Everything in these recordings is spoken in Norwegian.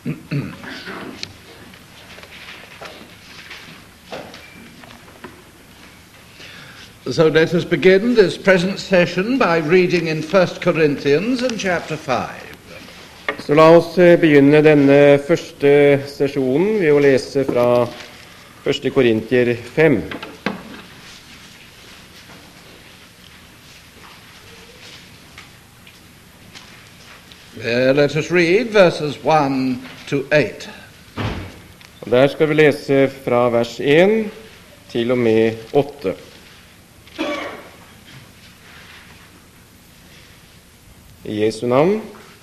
So let us begin this present session by reading in 1 Corinthians and chapter 5. Så la oss begynne denne første sesjonen ved å lese fra 1. Korintier 5. Let us read verses 1 to 8. Og der skal vi lese fra vers 1 til og med 8. I Jesu navn.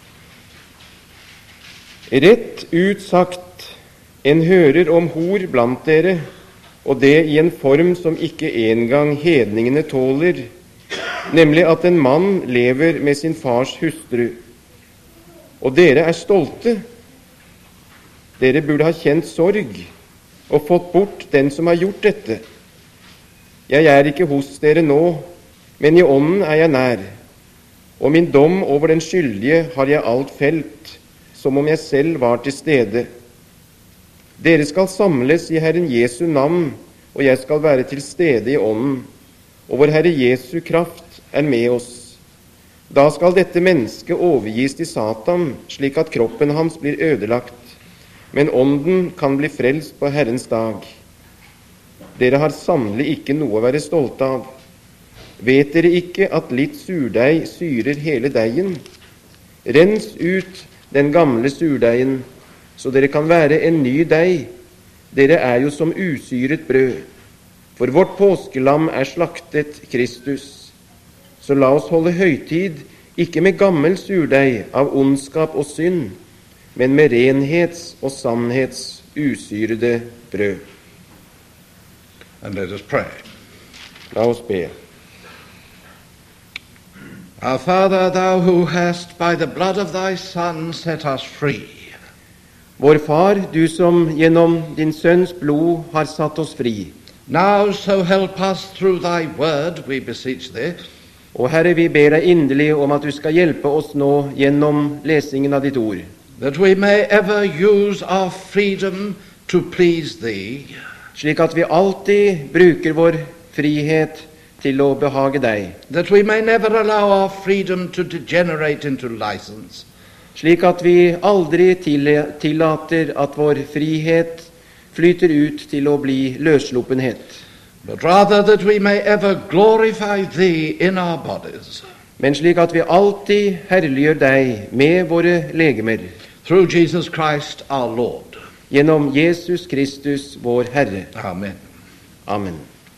Rett ut sagt, en hører om hor blant dere, og det i en form som ikke engang hedningene tåler, nemlig at en mann lever med sin fars hustru. Og dere er stolte. Dere burde ha kjent sorg og fått bort den som har gjort dette. Jeg er ikke hos dere nå, men i ånden er jeg nær. Og min dom over den skyldige har jeg alt felt, som om jeg selv var til stede. Dere skal samles i Herren Jesu navn, og jeg skal være til stede i ånden, og vår Herre Jesu kraft er med oss. Da skal dette mennesket overgis til Satan, slik at kroppen hans blir ødelagt, men ånden kan bli frelst på Herrens dag. Dere har sannelig ikke noe å være stolte av. Vet dere ikke at litt surdeig syrer hele deigen? Rens ut den gamle surdeigen, så dere kan være en ny deig. Dere er jo som usyret brød. For vårt påskelam er slaktet, Kristus. Så la oss holde høytid, ikke med gammel surdeig av ondskap og synd, men med renhets og sannhets usyrede brød. And let us pray. La oss be. Our Father, thou who hast by the blood of thy Son set us free. Vår Far, du som gjennom din Sønns blod har satt oss fri. Now so help us through thy word, we beseech thee, Og Herre, vi ber deg inderlig om at du skal hjelpe oss nå gjennom lesingen av ditt ord, that we may ever use our freedom to please thee, slik at vi alltid bruker vår frihet til å behage deg, that we may never allow our freedom to degenerate into license, slik at vi aldri tillater at vår frihet flyter ut til å bli løssluppenhet, but rather that we may ever glorify thee in our bodies, men slik at vi alltid herliggjør deg med våre legemer, through Jesus Christ our Lord. gjennom Jesus Kristus, vår Herre. Amen. Amen.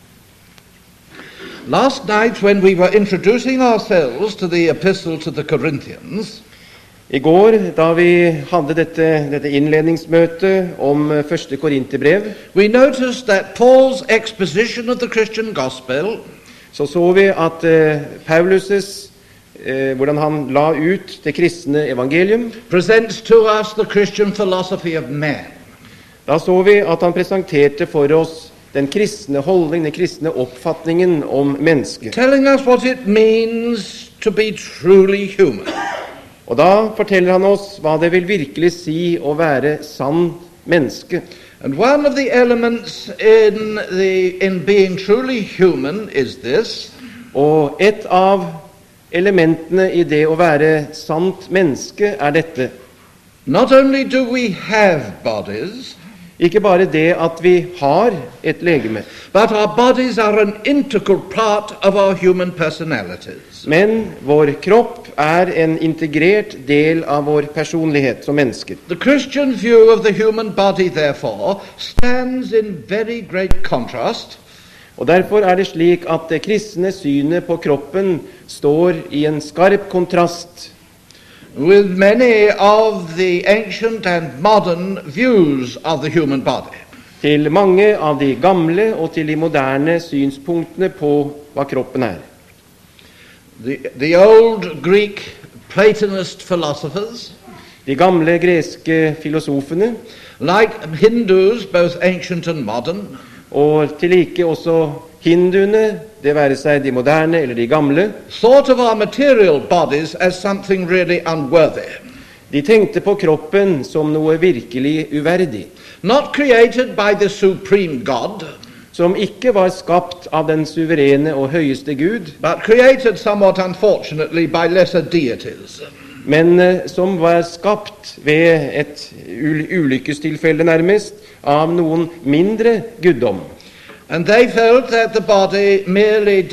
Last night, when we were introducing ourselves to the epistle to the Corinthians, I går, da vi hadde dette innledningsmøtet om 1. Korinterbrev, we noticed that Paul's exposition of the Christian gospel så vi at Paulus' hvordan han la ut det kristne evangelium. presents to us the Christian philosophy of man. Da så vi at han presenterte for oss den kristne holdning, den kristne oppfatningen om mennesket. Telling us what it means to be truly human. Og da forteller han oss hva det vil virkelig si å være sann menneske. And one of the elements in being truly human is this, Og et av elementene i det å være sant menneske er dette. not only do we have bodies, Ikke bare det at vi har et legeme, but our bodies are an integral part of our human personalities. men vår kropp er en integrert del av vår personlighet som mennesker. The Christian view of the human body, therefore, stands in very great contrast Og derfor er det slik at det kristne synet på kroppen står i en skarp kontrast with many of the ancient and modern views of the human body. til mange av de gamle og til de moderne synspunktene på hva kroppen er. The old Greek Platonist philosophers, De gamle greske filosofene, like Hindus, both ancient and modern, og til like også hinduene, det være seg de moderne eller de gamle, thought of our material bodies as something really unworthy. De tenkte på kroppen som noe virkelig uverdig, not created by the supreme God, som ikke var skapt av den suverene og høyeste Gud, but created somewhat unfortunately by lesser deities. men som var skapt ved et ulykkestilfelle nærmest av noen mindre guddom. And they felt that the body merely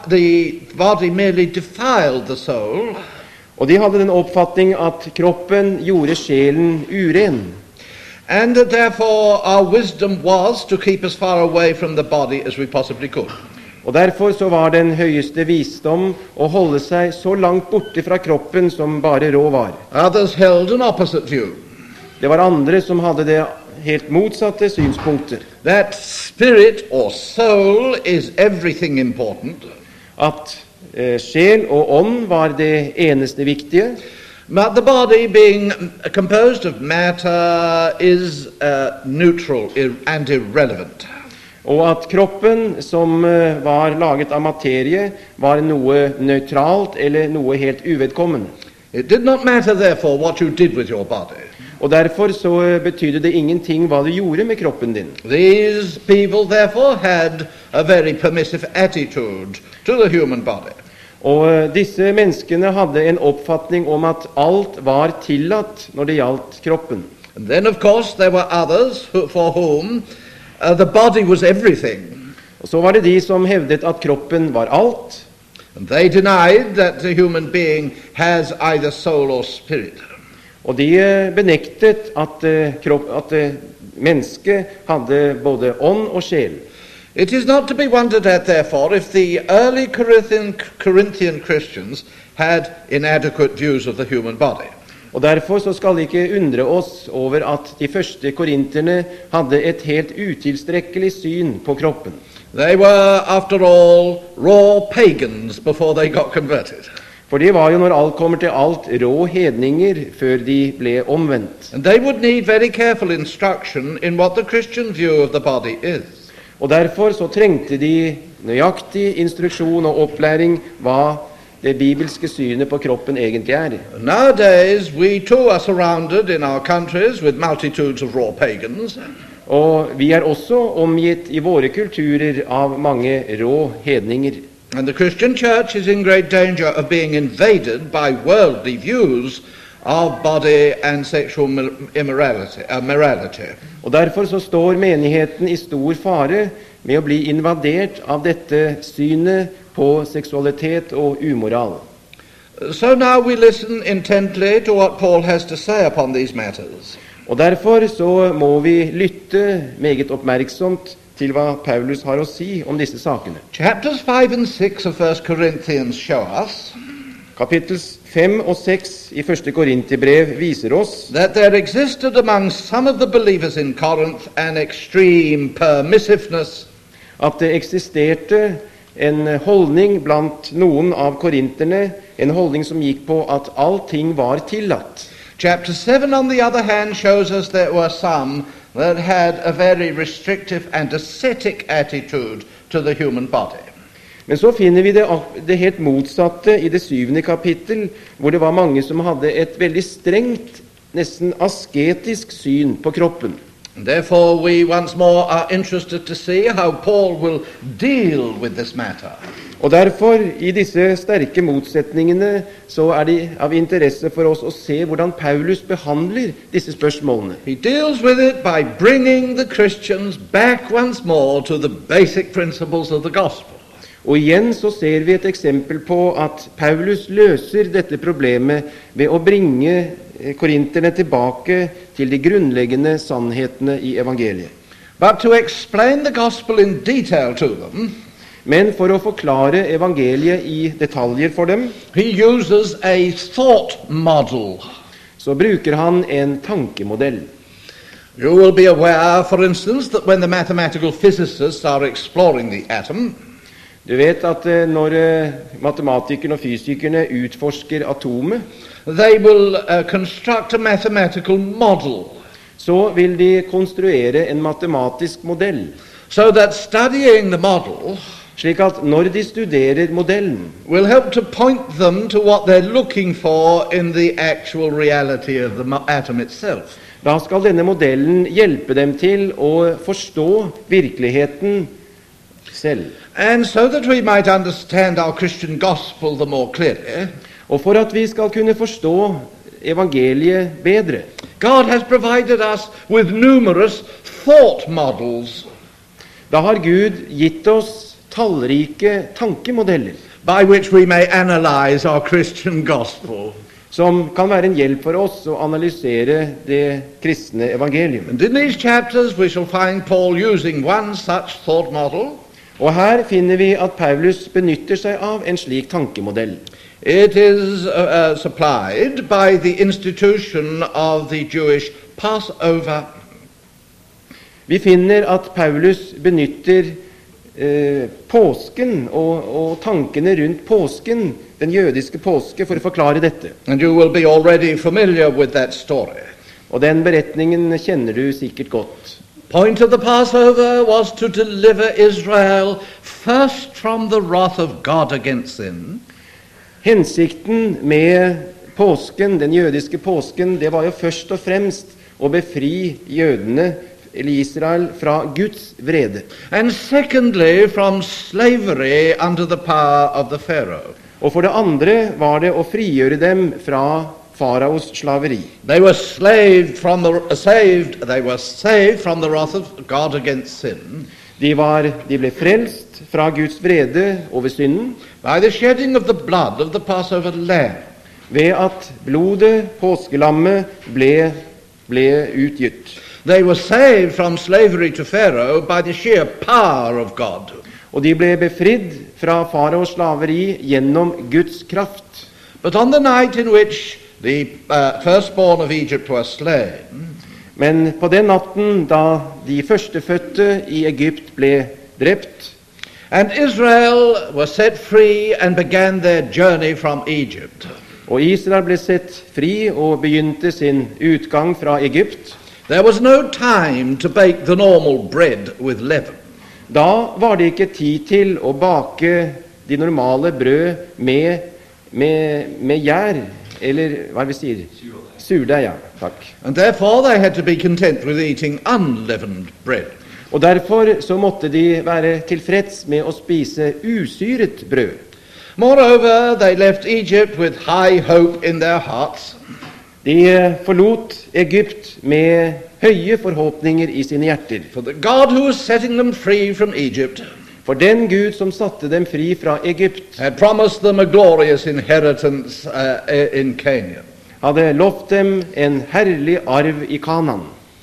defiled the soul, Og de hadde den oppfatning at kroppen gjorde sjelen uren. and that therefore our wisdom was to keep as far away from the body as we possibly could. Og derfor så var den høyeste visdom å holde seg så langt borte fra kroppen som bare råd var. Others held an opposite view, Det var andre som hadde det helt motsatte synspunkter, that spirit or soul is everything important, at sjel og ånd var det eneste viktige, but the body being composed of matter is neutral and irrelevant. og at kroppen som var laget av materie var noe nøytralt eller noe helt uvedkommende. It did not matter, therefore, what you did with your body. Og derfor så betydde det ingenting hva du gjorde med kroppen din. These people, therefore, had a very permissive attitude to the human body. Og disse menneskene hadde en oppfatning om at alt var tillatt når det gjaldt kroppen. And then, of course, there were others for whom the body was everything. Og så var det de som hevdet at kroppen var alt, And they denied that the human being has either soul or spirit. og de benektet at mennesket hadde både ånd og sjel. It is not to be wondered at, therefore, if the early Corinthian Christians had inadequate views of the human body. Og derfor så skal vi ikke undre oss over at de første korinterne hadde et helt utilstrekkelig syn på kroppen. They were, after all, raw pagans before they got converted. For de var jo når alt kommer til alt rå hedninger før de ble omvendt. And they would need very careful instruction in what the Christian view of the body is. Og derfor så trengte de nøyaktig instruksjon og opplæring hva det bibelske synet på kroppen egentlig er. Nowadays, we too are surrounded in our countries with multitudes of raw pagans. Og vi er også omgitt i våre kulturer av mange rå hedninger. And the Christian church is in great danger of being invaded by worldly views of body and sexual morality. Og derfor så står menigheten i stor fare med å bli invadert av dette synet på seksualitet og umoral. So now we listen intently to what Paul has to say upon these matters. Og derfor så må vi lytte meget oppmerksomt til hva Paulus har å si om disse sakene. Chapters 5 and 6 of 1 Corinthians show us Kapittel 5 og 6 i 1. Korinterbrev viser oss that there existed among some of the believers in Corinth an extreme permissiveness, at det eksisterte en holdning blant noen av korinterne, en holdning som gikk på at allting var tillatt. Chapter 7, on the other hand, shows us there were some that had a very restrictive and ascetic attitude to the human body. Men så finner vi det helt motsatte i det 7. kapittel, hvor det var mange som hadde et veldig strengt, nesten asketisk syn på kroppen. And therefore, we once more are interested to see how Paul will deal with this matter. Og derfor, i disse sterke motsetningene, så er det av interesse for oss å se hvordan Paulus behandler disse spørsmålene. He deals with it by bringing the Christians back once more to the basic principles of the gospel. Og igjen så ser vi et eksempel på at Paulus løser dette problemet ved å bringe korinterne tilbake til de grunnleggende sannhetene i evangeliet. But to explain the gospel in detail to them, Men for å forklare evangeliet i detaljer for dem, he uses a thought model. så bruker han en tankemodell. You will be aware, for instance, that when the mathematical physicists are exploring the atom, Du vet at når matematikerne og fysikerne utforsker atomet, they will construct a mathematical model, så vil de konstruere en matematisk modell, so that studying the model Slik at når de studerer modellen, will help to point them to what they're looking for in the actual reality of the atom itself. da skal denne modellen hjelpe dem til å forstå virkeligheten selv. And so that we might understand our Christian gospel the more clearly, Og for at vi skal kunne forstå evangeliet bedre, God has provided us with numerous thought models da har Gud gitt oss tallrike tankemodeller by which we may analyze our Christian gospel. som kan være en hjelp for oss å analysere det kristne evangelium. And in these chapters we shall find Paul using one such thought model. Og her finner vi at Paulus benytter seg av en slik tankemodell. It is supplied by the institution of the Jewish Passover. Vi finner at Paulus benytter påsken og tankene rundt påsken, den jødiske påske, for å forklare dette. And you will be already familiar with that story. Og den beretningen kjenner du sikkert godt. Point of the Passover was to deliver Israel first from the wrath of God against sin, Hensikten med påsken, den jødiske påsken, det var jo først og fremst å befri jødene, eller Israel, fra Guds vrede. and secondly from slavery under the power of the Pharaoh. Og for det andre var det å frigjøre dem fra faraos slaveri. They were saved from the wrath of God against sin De ble frelst fra Guds vrede over synden by the shedding of the blood of the Passover lamb. ved at blodet, påskelammet, ble utgitt. They were saved from slavery to Pharaoh by the sheer power of God. Og de ble befridd fra faraos slaveri gjennom Guds kraft. But on the night in which the firstborn of Egypt was slain, Men på den natten da de førstefødte i Egypt ble drept, and Israel was set free and began their journey from Egypt, og Israel ble sett fri og begynte sin utgang fra Egypt, there was no time to bake the normal bread with leaven. da var det ikke tid til å bake de normale brød med gjær, eller hva vi sier? Surdeig, ja. Takk. And therefore they had to be content with eating unleavened bread. Og derfor så måtte de være tilfreds med å spise usyret brød. Moreover, they left Egypt with high hope in their hearts, De forlot Egypt med høye forhåpninger i sine hjerter. for the God who was setting them free from Egypt For den Gud som satte dem fri fra Egypt, had promised them a glorious inheritance in Canaan. hadde lovt dem en herlig arv i Kanaan.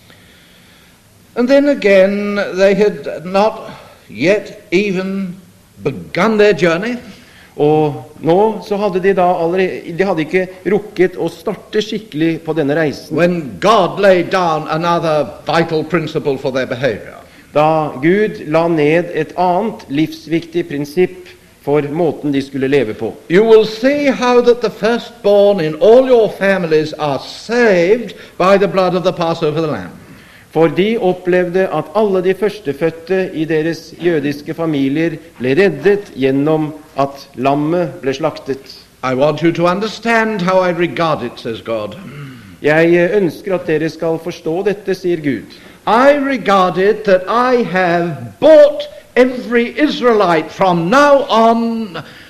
And then again, they had not yet even begun their journey Og nå så hadde de hadde ikke rukket å starte skikkelig på denne reisen, when God laid down another vital principle for their behavior. da Gud la ned et annet livsviktig prinsipp for måten de skulle leve på. You will see how that the firstborn in all your families are saved by the blood of the Passover lamb. For de opplevde at alle de førstefødte i deres jødiske familier ble reddet gjennom at lammet ble slaktet. I want you to understand how I regard it, says God. Jeg ønsker at dere skal forstå dette, sier Gud. I regard it that I have bought every Israelite from now on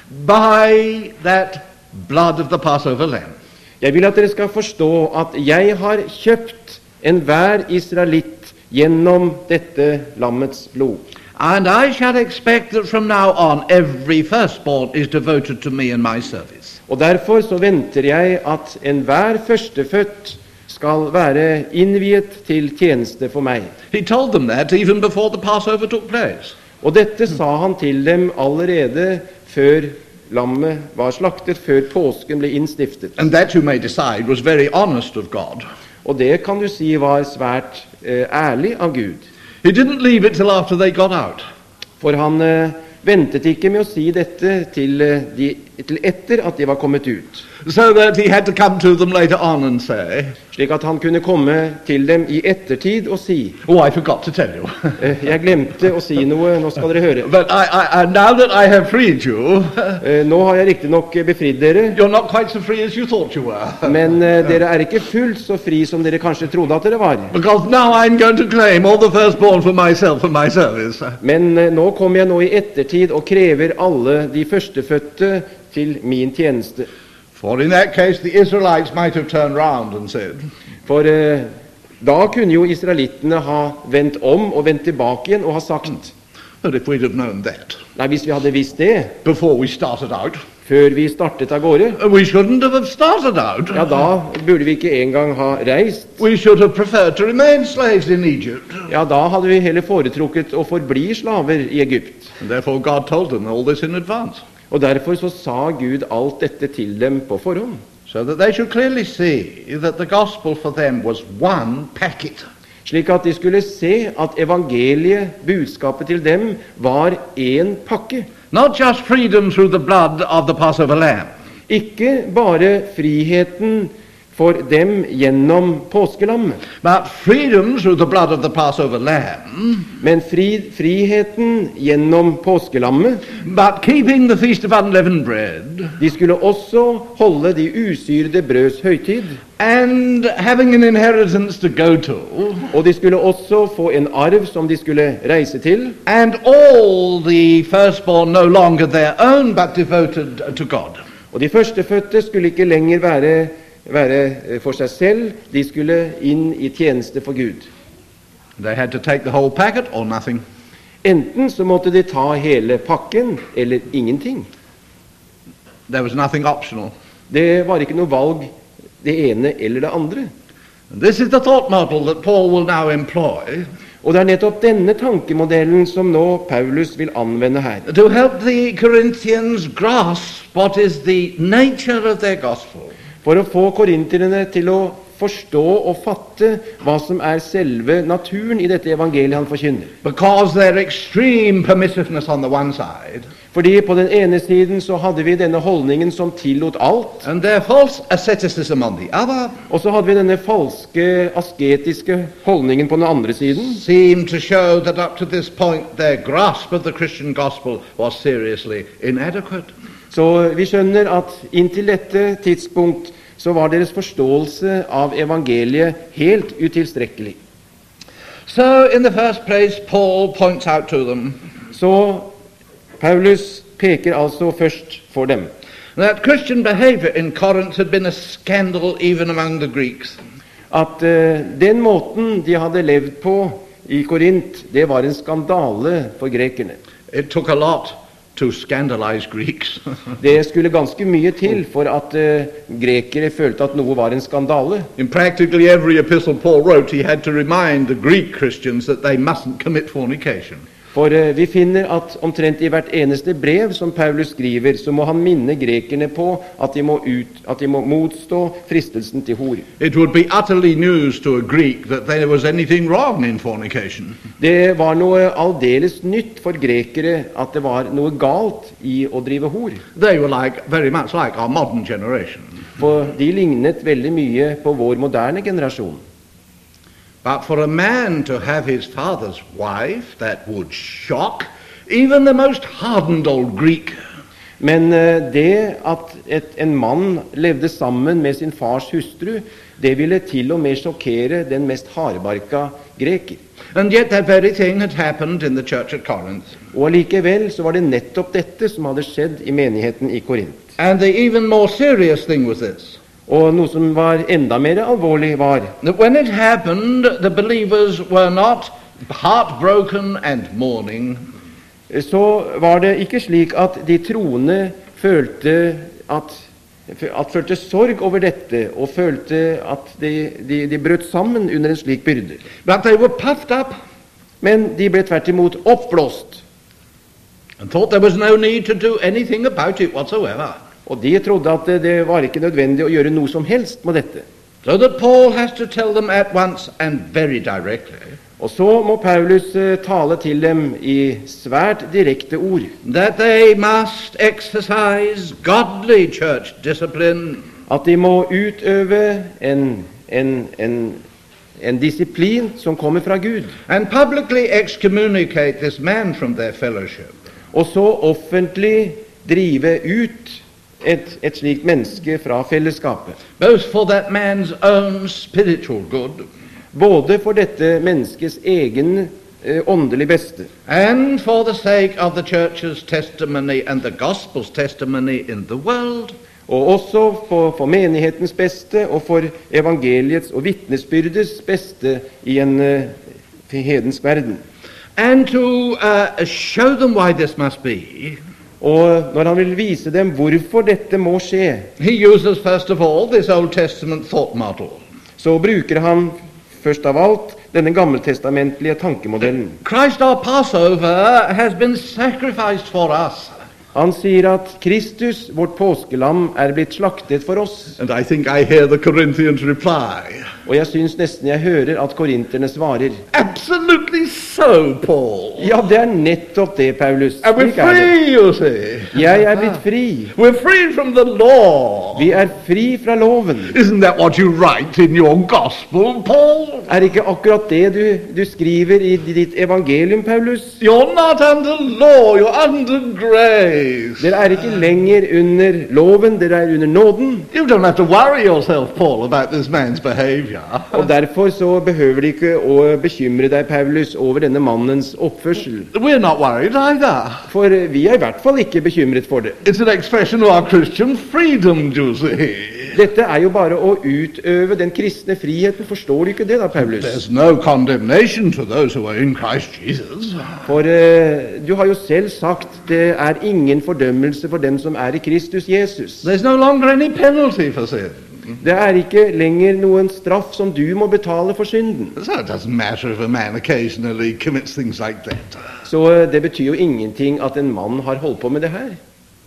by that blood of the Passover lamb. Jeg vil at dere skal forstå at jeg har kjøpt enhver israelitt gjennom dette lammets blod. And I shall expect that from now on every firstborn is devoted to me and my service. Og derfor så venter jeg at enhver førstefødt skal være innviet til tjeneste for meg. He told them that even before the Passover took place. Og dette sa han til dem allerede før lammet var slaktet, før påsken ble innstiftet. And that, you may decide, was very honest of God. Og det kan du si var svært ærlig av Gud. He didn't leave it till after they got out. For han ventet ikke med å si dette til de til etter at de var kommet ut, so that he had to come to them later on and say, slik at han kunne komme til dem i ettertid og si, oh, I forgot to tell you. jeg glemte å si noe, nå skal dere høre. But now that I have freed you, Nå har jeg riktig nok befridd dere, you're not quite so free as you thought you were. men dere er ikke fullt så fri som dere kanskje trodde at dere var. Because now I'm going to claim all the firstborn for myself and my service. Men nå kommer jeg nå i ettertid og krever alle de førstefødte til min tjeneste. For in that case the Israelites might have turned round and said, For da kunne jo israelittene ha vendt om og vendt tilbake igjen og ha sagt, but if we'd have known that nei, hvis vi hadde visst det before we started out, før vi startet av gårde, we shouldn't have started out. ja, da burde vi ikke engang ha reist. We should have preferred to remain slaves in Egypt. Ja, da hadde vi heller foretrukket å forbli slaver i Egypt. And therefore God told them all this in advance, Og derfor så sa Gud alt dette til dem på forhånd, so that they should clearly see that the gospel for them was one packet. slik at de skulle se at evangeliet, budskapet til dem, var en pakke. Not just freedom through the blood of the Passover lamb, Ikke bare friheten for dem gjennom påskelammet, but freedom through the blood of the Passover lamb, men friheten gjennom påskelammet. but keeping the feast of unleavened bread, De skulle også holde de usyrede brøds høytid, and having an inheritance to go to, og de skulle også få en arv som de skulle reise til, and all the firstborn no longer their own, but devoted to God. og de førstefødte skulle ikke lenger være for seg selv, de skulle inn i tjeneste for Gud. They had to take the whole packet or nothing. Enten så måtte de ta hele pakken, eller ingenting. There was nothing optional. Det var ikke noe valg, det ene eller det andre. And this is the thought model that Paul will now employ Og det er nettopp denne tankemodellen som nå Paulus vil anvende her, to help the Corinthians grasp what is the nature of their gospel. for å få korinterne til å forstå og fatte hva som er selve naturen i dette evangeliet han forkynner. Because their extreme permissiveness on the one side, Fordi på den ene siden så hadde vi denne holdningen som tillot alt, and their false asceticism on the other, og så hadde vi denne falske, asketiske holdningen på den andre siden, seem to show that up to this point their grasp of the Christian gospel was seriously inadequate. Så vi skjønner at inntil dette tidspunkt så var deres forståelse av evangeliet helt utilstrekkelig. So in the first place, Paul points out to them Så Paulus peker altså først for dem that Christian behavior in Corinth had been a scandal even among the Greeks. at den måten de hadde levd på i Korint, det var en skandale for grekerne. It took a lot to scandalize Greeks. Det skulle ganske mye til for at grekere følte at noe var en skandale. In practically every epistle Paul wrote, he had to remind the Greek Christians that they mustn't commit fornication. For vi finner at omtrent i hvert eneste brev som Paulus skriver, så må han minne grekerne på at de må motstå fristelsen til hor. It would be utterly news to a Greek that there was anything wrong in fornication. Det var noe aldeles nytt for grekere at det var noe galt i å drive hor. They were very much like our modern generation. For de lignet veldig mye på vår moderne generasjon. But for a man to have his father's wife, that would shock even the most hardened old Greek. Men det at en mann levde sammen med sin fars hustru, det ville til og med sjokkere den mest hardbarka greker. And yet that very thing had happened in the church at Corinth. Og allikevel så var det nettopp dette som hadde skjedd i menigheten i Korint. And the even more serious thing was this, Og noe som var enda mer alvorlig var that when it happened, the believers were not heartbroken and mourning, så var det ikke slik at de troende følte sorg over dette, og følte at de brøt sammen under en slik byrde. but they were puffed up Men de ble tvert imot oppblåst, and thought there was no need to do anything about it whatsoever. og de trodde at det var ikke nødvendig å gjøre noe som helst med dette. So that Paul has to tell them at once and very directly Og så må Paulus tale til dem i svært direkte ord. that they must exercise godly church discipline, At de må utøve en disiplin som kommer fra Gud. and publicly excommunicate this man from their fellowship. Og så offentlig drive ut et slikt menneske fra fellesskapet. Both for that man's own spiritual good Både for dette menneskets egen åndelig beste, and for the sake of the church's testimony and the gospel's testimony in the world. og også for menighetens beste og for evangeliets og vitnesbyrdets beste i en hedensk verden. And to show them why this must be, Og når han vil vise dem hvorfor dette må skje, he uses first of all this Old Testament thought model. så bruker han først av alt denne gammeltestamentlige tankemodellen. Christ our Passover has been sacrificed for us. Han sier at Kristus, vårt påskelam, er blitt slaktet for oss. And I think I hear the Corinthians reply, Og jeg syns nesten jeg hører at korinterne svarer, absolutely so, Paul. ja, det er nettopp det, Paulus. And we're Slik er det. free, you see. Jeg er blitt fri. We're free from the law. Vi er fri fra loven. Isn't that what you write in your gospel, Paul? Er ikke akkurat det du skriver i ditt evangelium, Paulus? You're not under law, you're under grace. Dere er ikke lenger under loven, dere er under nåden. You don't have to worry yourself, Paul, about this man's behavior. Og derfor så behøver de ikke å bekymre deg, Paulus, over denne mannens oppførsel. We're not worried either. For vi er i hvert fall ikke bekymret for det. It's an expression of our Christian freedom, you see. Dette er jo bare å utøve den kristne friheten. Forstår du ikke det da, Paulus? There's no condemnation to those who are in Christ Jesus. For du har jo selv sagt det er ingen fordømmelse for dem som er i Kristus Jesus. There's no longer any penalty for sin. Det er ikke lenger noen straff som du må betale for synden. So it doesn't matter if a man occasionally commits things like that. Så det betyr jo ingenting at en mann har holdt på med det her.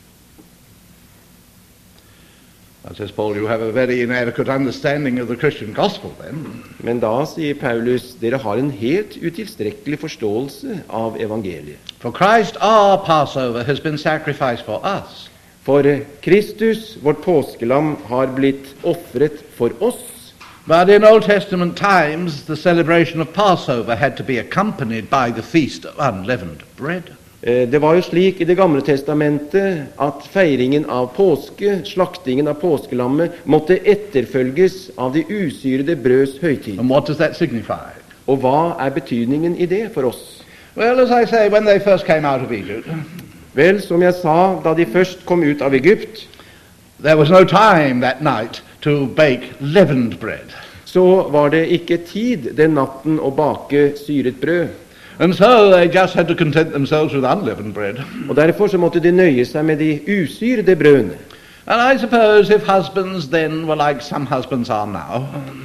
Says Paul, you have a very inadequate understanding of the Christian gospel then. Men da sier Paulus, dere har en helt utilstrekkelig forståelse av evangeliet. For Christ our Passover has been sacrificed for us. For Kristus, vårt påskelam, har blitt offret for oss. But in Old Testament times, the celebration of Passover had to be accompanied by the feast of unleavened bread. Det var jo slik i Det gamle testamentet at feiringen av påske, slaktingen av påskelammet, måtte etterfølges av de usyrede brøds høytid. And what does that signify? Og hva er betydningen i det for oss? Well, as I say, when they first came out of Egypt, Vel, som jeg sa, da de først kom ut av Egypt, there was no time that night to bake leavened bread. så var det ikke tid den natten å bake syret brød. And so they just had to content themselves with unleavened bread. Og derfor så måtte de nøye seg med de usyrede brødene. And I suppose if husbands then were like some husbands are now,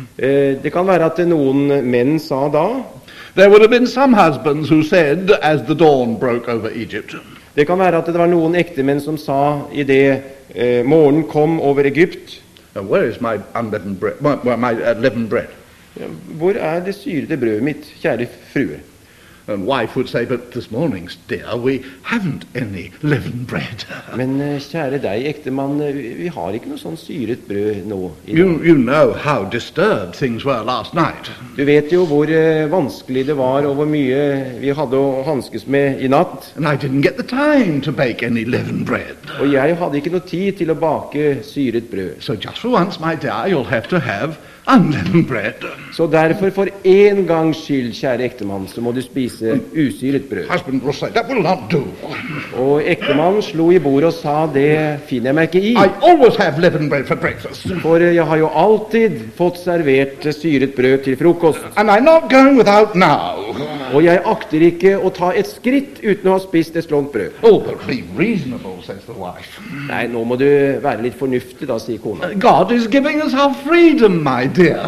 Det kan være at noen menn sa da, there would have been some husbands who said, as the dawn broke over Egypt, det kan være at det var noen ektemenn som sa i det morgenen kom over Egypt, where is my unleavened bread? My leavened bread? ja, hvor er det syrede brødet mitt, kjære frue? And wife would say, but this morning, dear, we haven't any leavened bread. Men kjære deg, ektemann, vi har ikke noe sånn syret brød nå i dag. You know how disturbed things were last night. Du vet jo hvor vanskelig det var og hvor mye vi hadde å hanskes med i natt. And I didn't get the time to bake any leavened bread. Og jeg hadde ikke noe tid til å bake syret brød. So just for once, my dear, you'll have to have unleavened bread. Så derfor for en gangs skyld, kjære ektemann, så må du spise usyret brød. Husband will say, that will not do. Og ektemannen slo i bordet og sa, det finner jeg meg ikke i. I always have leavened bread for breakfast. For jeg har jo alltid fått servert syret brød til frokost. And I'm not going without now. Og jeg akter ikke å ta et skritt uten å ha spist et slånt brød. Oh, but be reasonable, says the wife. Nei, nå må du være litt fornuftig da, sier kona. God is giving us our freedom, my dear.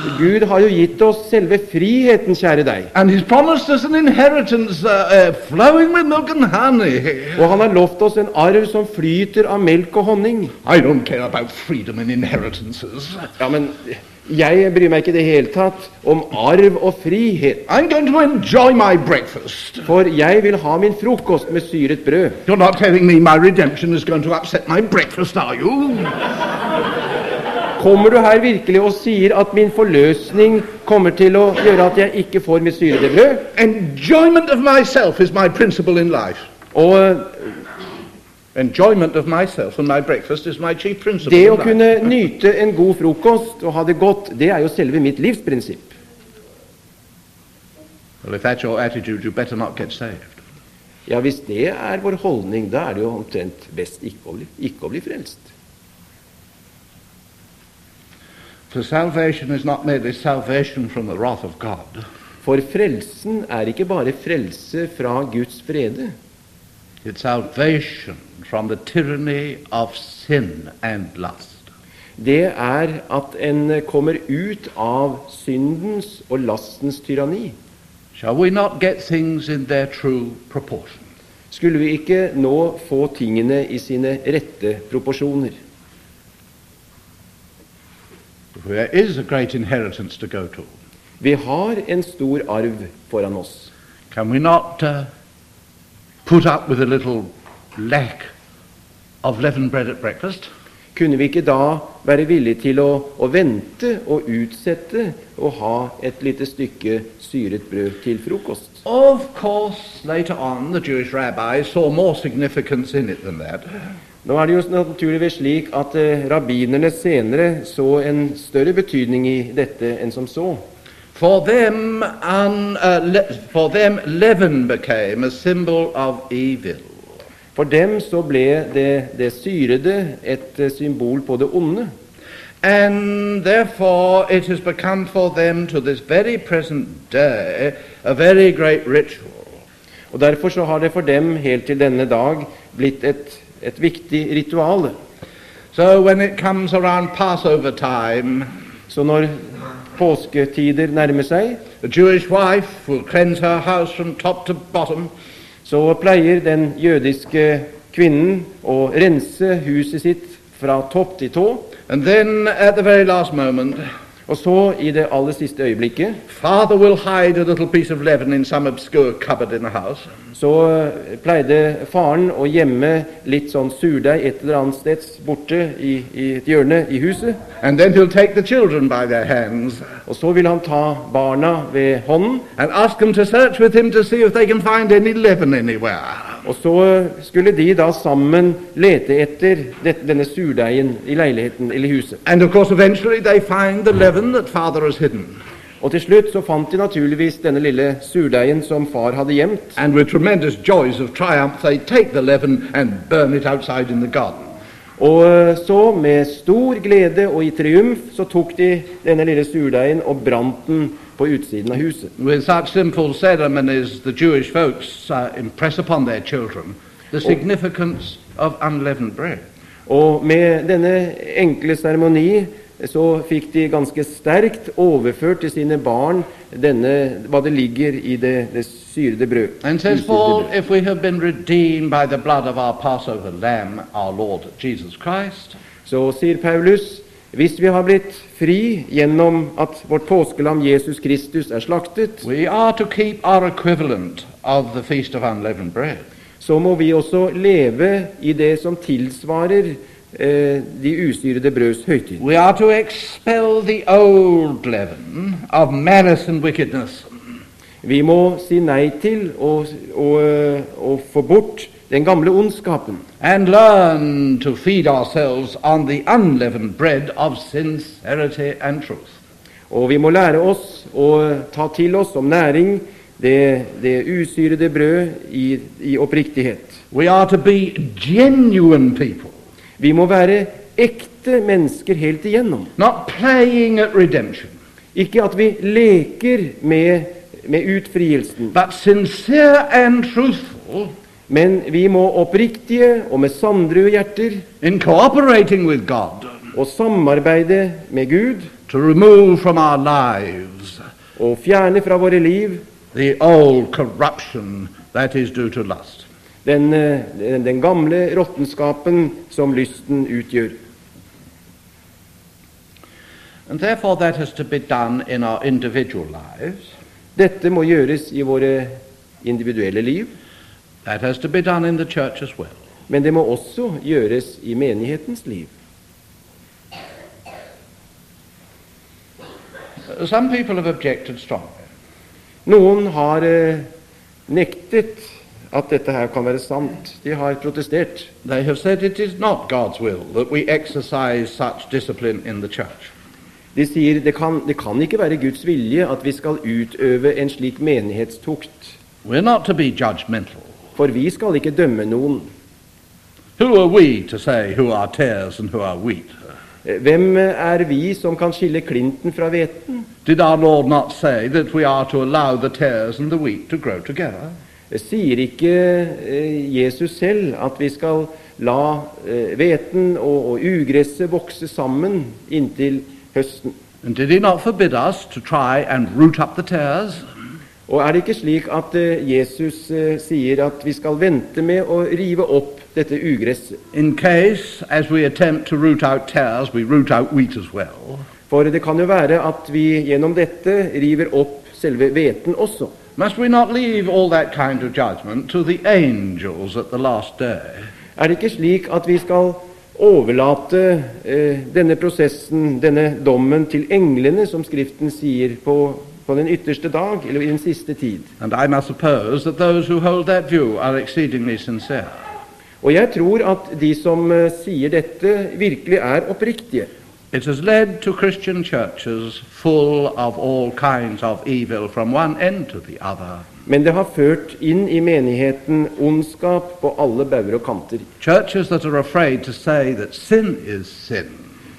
Gud har jo gitt oss selve friheten, kjære deg. And He's promised us an inheritance flowing with milk and honey. Og han har lovt oss en arv som flyter av melk og honning. I don't care about freedom and inheritances. Ja, men jeg bryr meg ikke i det hele tatt om arv og frihet. I'm going to enjoy my breakfast. For jeg vil ha min frokost med syret brød. You're not telling me my redemption is going to upset my breakfast, are you? Kommer du her virkelig og sier at min forløsning kommer til å gjøre at jeg ikke får mitt syrede brød? Enjoyment of myself is my principle in life. Og Enjoyment of myself and my breakfast is my chief principle det in å life. kunne nyte en god frokost og ha det godt, det er jo selve mitt livsprinsipp. Well, if that's your attitude, you better not get saved. Ja, hvis det er vår holdning, da er det jo omtrent best ikke å bli frelst. For salvation is not merely salvation from the wrath of God. For frelsen er ikke bare frelse fra Guds vrede. It's salvation from the tyranny of sin and lust. Det er at en kommer ut av syndens og lastens tyranni. Shall we not get things in their true proportion? Skulle vi ikke nå få tingene i sine rette proporsjoner? There is a great inheritance to go to. Vi har en stor arv foran oss. Can we not put up with a little lack of leavened bread at breakfast? Kunne vi ikke da være villige til å vente og utsette å ha et lite stykke syret brød til frokost? Of course, later on, the Jewish rabbis saw more significance in it than that. Nå er det jo naturligvis slik at rabbinerne senere så en større betydning i dette enn som så. For them, leaven became a symbol of evil. For dem så ble det syrede et symbol på det onde. And therefore it has become for them to this very present day a very great ritual. Og derfor så har det for dem helt til denne dag blitt et viktig ritual. So when it comes around Passover time, så når påsketider nærmer seg, the Jewish wife will cleanse her house from top to bottom. Så pleier den jødiske kvinnen å rense huset sitt fra topp til tå. And then at the very last moment, og så i det aller siste øyeblikket, father will hide a little piece of leaven in some obscure cupboard in the house. Så pleide faren å gjemme litt sånn surdeig et eller annet sted borte i et hjørne i huset. And then he'll take the children by their hands. Og så vil han ta barna ved hånden. And ask them to search with him to see if they can find any leaven anywhere. Og så skulle de da sammen lete etter denne surdeigen i leiligheten eller huset. And of course eventually they find the leaven that father has hidden. Og til slutt så fant de naturligvis denne lille surdeigen som far hadde gjemt. And with tremendous joys of triumph they take the leaven and burn it outside in the garden. Og så med stor glede og i triumf så tok de denne lille surdeigen og brant den på utsiden av huset. With such simple ceremonies the Jewish folks impress upon their children the significance of unleavened bread. Og med denne enkle seremoni så fikk de ganske sterkt overført til sine barn hva det ligger i det syrede brød. And says Paul, if we have been redeemed by the blood of our Passover lamb, our Lord Jesus Christ. Så sier Paulus, hvis vi har blitt fri gjennom at vårt påskelam Jesus Kristus er slaktet, we are to keep our equivalent of the feast of unleavened bread. Så må vi også leve i det som tilsvarer de usyrede brøds høytid. We are to expel the old leaven of malice and wickedness. Vi må si nei til å få bort den gamle ondskapen. And learn to feed ourselves on the unleavened bread of sincerity and truth. Og vi må lære oss å ta til oss som næring det usyrede brød i oppriktighet. We are to be genuine people. Vi må være ekte mennesker helt igjennom. Not playing at redemption. Ikke at vi leker med utfrielsen. But sincere and truthful. Men vi må oppriktige og med sandrøde hjerter in cooperating with God. Og samarbeide med Gud. to remove from our lives og fjerne fra våre liv the old corruption that is due to lust. den gamle råttenskapen som lysten utgjør. And therefore that has to be done in our individual lives. Dette må gjøres i våre individuelle liv, That has to be done in the church as well. men det må også gjøres i menighetens liv. Some people have objected strongly. Noen har nektet at dette her kan være sant. De har protestert. They have said it is not God's will that we exercise such discipline in the church. De sier det kan ikke være Guds vilje at vi skal utøve en slik menighetstukt, We're not to be judgmental. for vi skal ikke dømme noen. Who are we to say who are tares and who are wheat? Hvem er vi som kan skille klinten fra hveten? Did our Lord not say that we are to allow the tares and the wheat to grow together? Sier ikke Jesus selv at vi skal la hveten og ugresset vokse sammen inntil høsten? And did he not forbid us to try and root up the tares? Og er det ikke slik at Jesus sier at vi skal vente med å rive opp dette ugresset? In case, as we attempt to root out tares, we root out wheat as well. For det kan jo være at vi gjennom dette river opp selve hveten også. Must we not leave all that kind of judgment to the angels at the last day? Er det ikke slik at vi skal overlate denne prosessen, denne dommen, til englene, som Skriften sier, på den ytterste dag, eller i den siste tid? And I must suppose that those who hold that view are exceedingly sincere. Og jeg tror at de som sier dette, virkelig er oppriktige. It has led to Christian churches full of all kinds of evil from one end to the other. Men det har ført inn i menigheten ondskap på alle bauger og kanter. Churches that are afraid to say that sin is sin.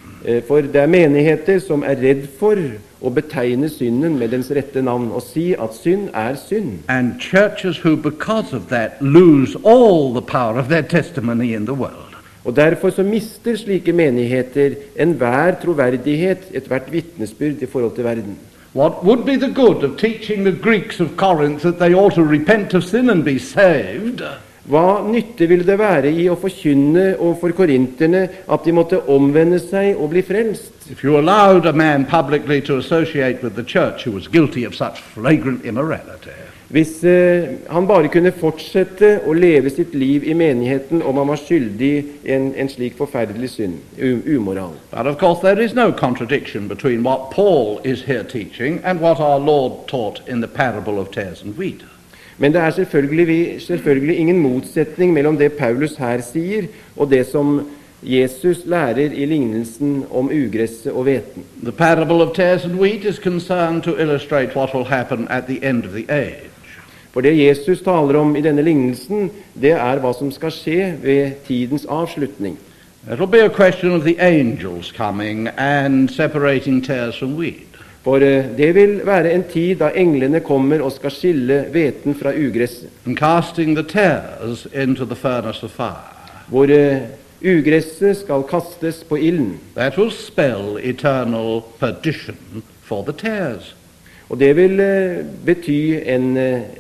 For det er menigheter som er redd for å betegne synden med dens rette navn og si at synd er synd. And churches who, because of that, lose all the power of their testimony in the world. Og derfor så mister slike menigheter enhver troverdighet, ethvert vitnesbyrd i forhold til verden. What would be the good of teaching the Greeks of Corinth that they ought to repent of sin and be saved? Hva nytte ville det være i å forkynne overfor korinterne at de måtte omvende seg og bli frelst? If you allowed a man publicly to associate with the church who was guilty of such flagrant immorality. Hvis han bare kunne fortsette å leve sitt liv i menigheten om han var skyldig i en slik forferdelig synd, umoral. But of course there is no contradiction between what Paul is here teaching and what our Lord taught in the parable of tares and wheat. Men det er selvfølgelig ingen motsetning mellom det Paulus her sier, og det som Jesus lærer i lignelsen om ugresset og hveten. The parable of tares and wheat is concerned to illustrate what will happen at the end of the age. For det Jesus taler om i denne lignelsen, det er hva som skal skje ved tidens avslutning. It will be a question of the angels coming and separating tares from wheat. For det vil være en tid da englene kommer og skal skille hveten fra ugresset. And casting the tares into the furnace of fire. Hvor ugresset skal kastes på ilden. That will spell eternal perdition for the tares. Og det vil bety en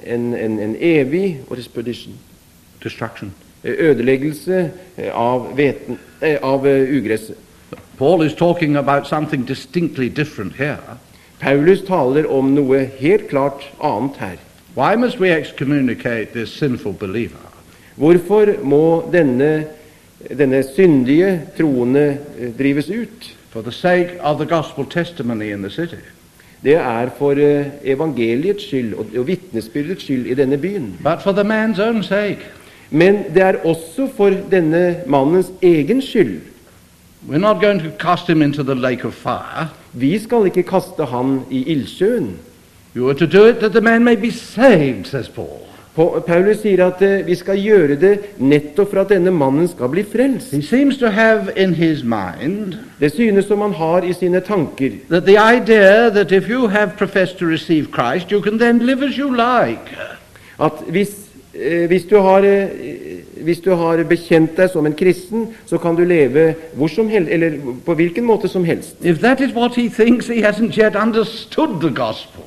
evig Destruction. ødeleggelse av ugresset. Paul is talking about something distinctly different here. Paulus taler om noe helt klart annet her. Why must we excommunicate this sinful believer? Hvorfor må denne syndige troende drives ut? For the sake of the gospel testimony in the city. Det er for evangeliets skyld og vitnesbyrdets skyld i denne byen. But for the man's own sake. Men det er også for denne mannens egen skyld. We're not going to cast him into the lake of fire. Vi skal ikke kaste han i ildsjøen. You are to do it that the man may be saved, says Paul. Paulus sier at vi skal gjøre det nettopp for at denne mannen skal bli frelst. He seems to have in his mind Det synes som han har i sine tanker that the idea that if you have professed to receive Christ, you can then live as you like. at hvis hvis du har bekjent deg som en kristen, så kan du leve hvor som helst, eller på hvilken måte som helst. If that is what he thinks, he hasn't yet understood the gospel.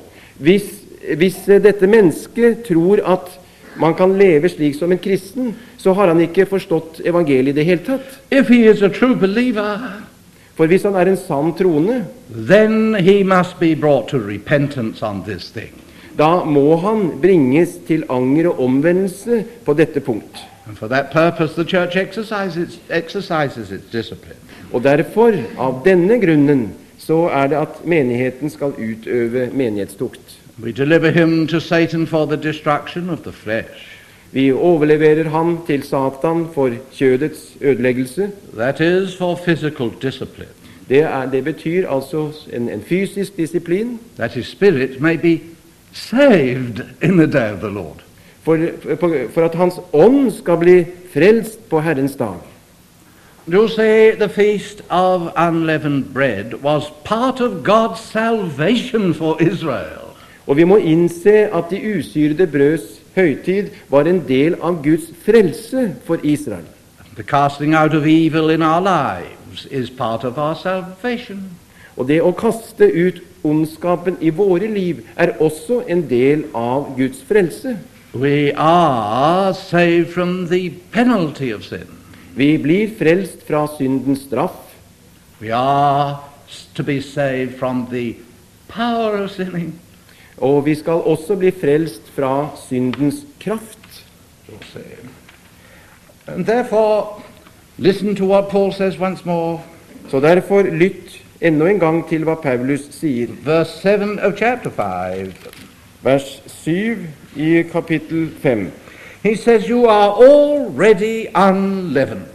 Hvis dette mennesket tror at man kan leve slik som en kristen, så har han ikke forstått evangeliet i det hele tatt. If he is a true believer, For hvis han er en sann troende, then he must be brought to repentance on this thing. da må han bringes til anger og omvendelse på dette punkt. And for that purpose, the church exercises its discipline. Og derfor, av denne grunnen, så er det at menigheten skal utøve menighetstukt. We deliver him to Satan for the destruction of the flesh. Vi overleverer ham til Satan for kjødets ødeleggelse. That is for physical discipline, Det betyr altså en fysisk disiplin, that his spirit may be saved in the day of the Lord. for at hans ånd skal bli frelst på Herrens dag. You see, the feast of unleavened bread was part of God's salvation for Israel. Og vi må innse at de usyrede brøds høytid var en del av Guds frelse for Israel. The casting out of evil in our lives is part of our salvation. Og det å kaste ut ondskapen i våre liv er også en del av Guds frelse. We are saved from the penalty of sin. Vi blir frelst fra syndens straff, We are to be saved from the power of sinning. og vi skal også bli frelst fra syndens kraft. You'll see. And therefore, listen to what Paul says once more. Så derfor lytt ennå en gang til hva Paulus sier. Verse 7 of chapter 5. Vers 7 i kapittel 5. He says, you are already unleavened.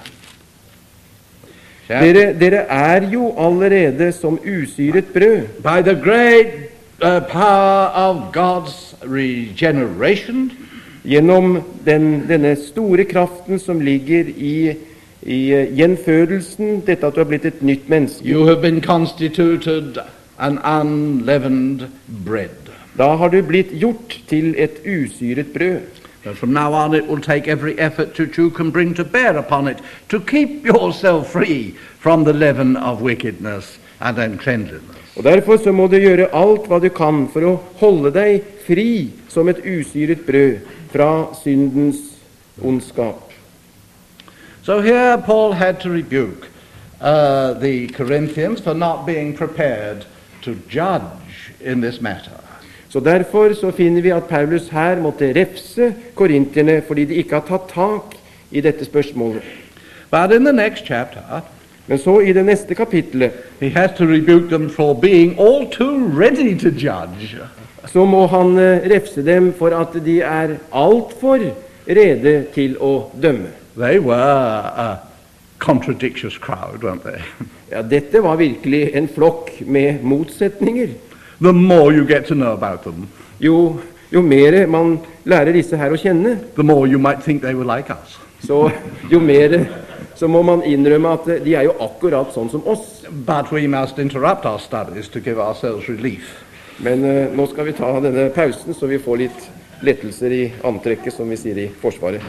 Dere er jo allerede som usyret brød. By the great power of God's regeneration, Gjennom denne store kraften som ligger i gjenfødelsen, dette at du har blitt et nytt menneske. you have been constituted an unleavened bread. Da har du blitt gjort til et usyret brød. But from now on it will take every effort that you can bring to bear upon it to keep yourself free from the leaven of wickedness and uncleanliness. Og derfor så må du gjøre alt hva du kan for å holde deg fri som et usyret brød fra syndens ondskap. So here Paul had to rebuke the Corinthians for not being prepared to judge in this matter. Så derfor så finner vi at Paulus her måtte refse korinterne fordi de ikke har tatt tak i dette spørsmålet. But in the next chapter, Men så i det neste kapittelet he has to rebuke them for being all too ready to judge. så må han refse dem for at de er altfor rede til å dømme. They were a contradictious crowd, weren't they? Ja, dette var virkelig en flokk med motsetninger. The more you get to know about them, Jo mer man lærer disse her å kjenne, the more you might think they were like us. så jo mer så må man innrømme at de er jo akkurat sånn som oss. But we must interrupt our studies to give ourselves relief. Men nå skal vi ta denne pausen, så vi får litt lettelser i antrekket, som vi sier i Forsvaret.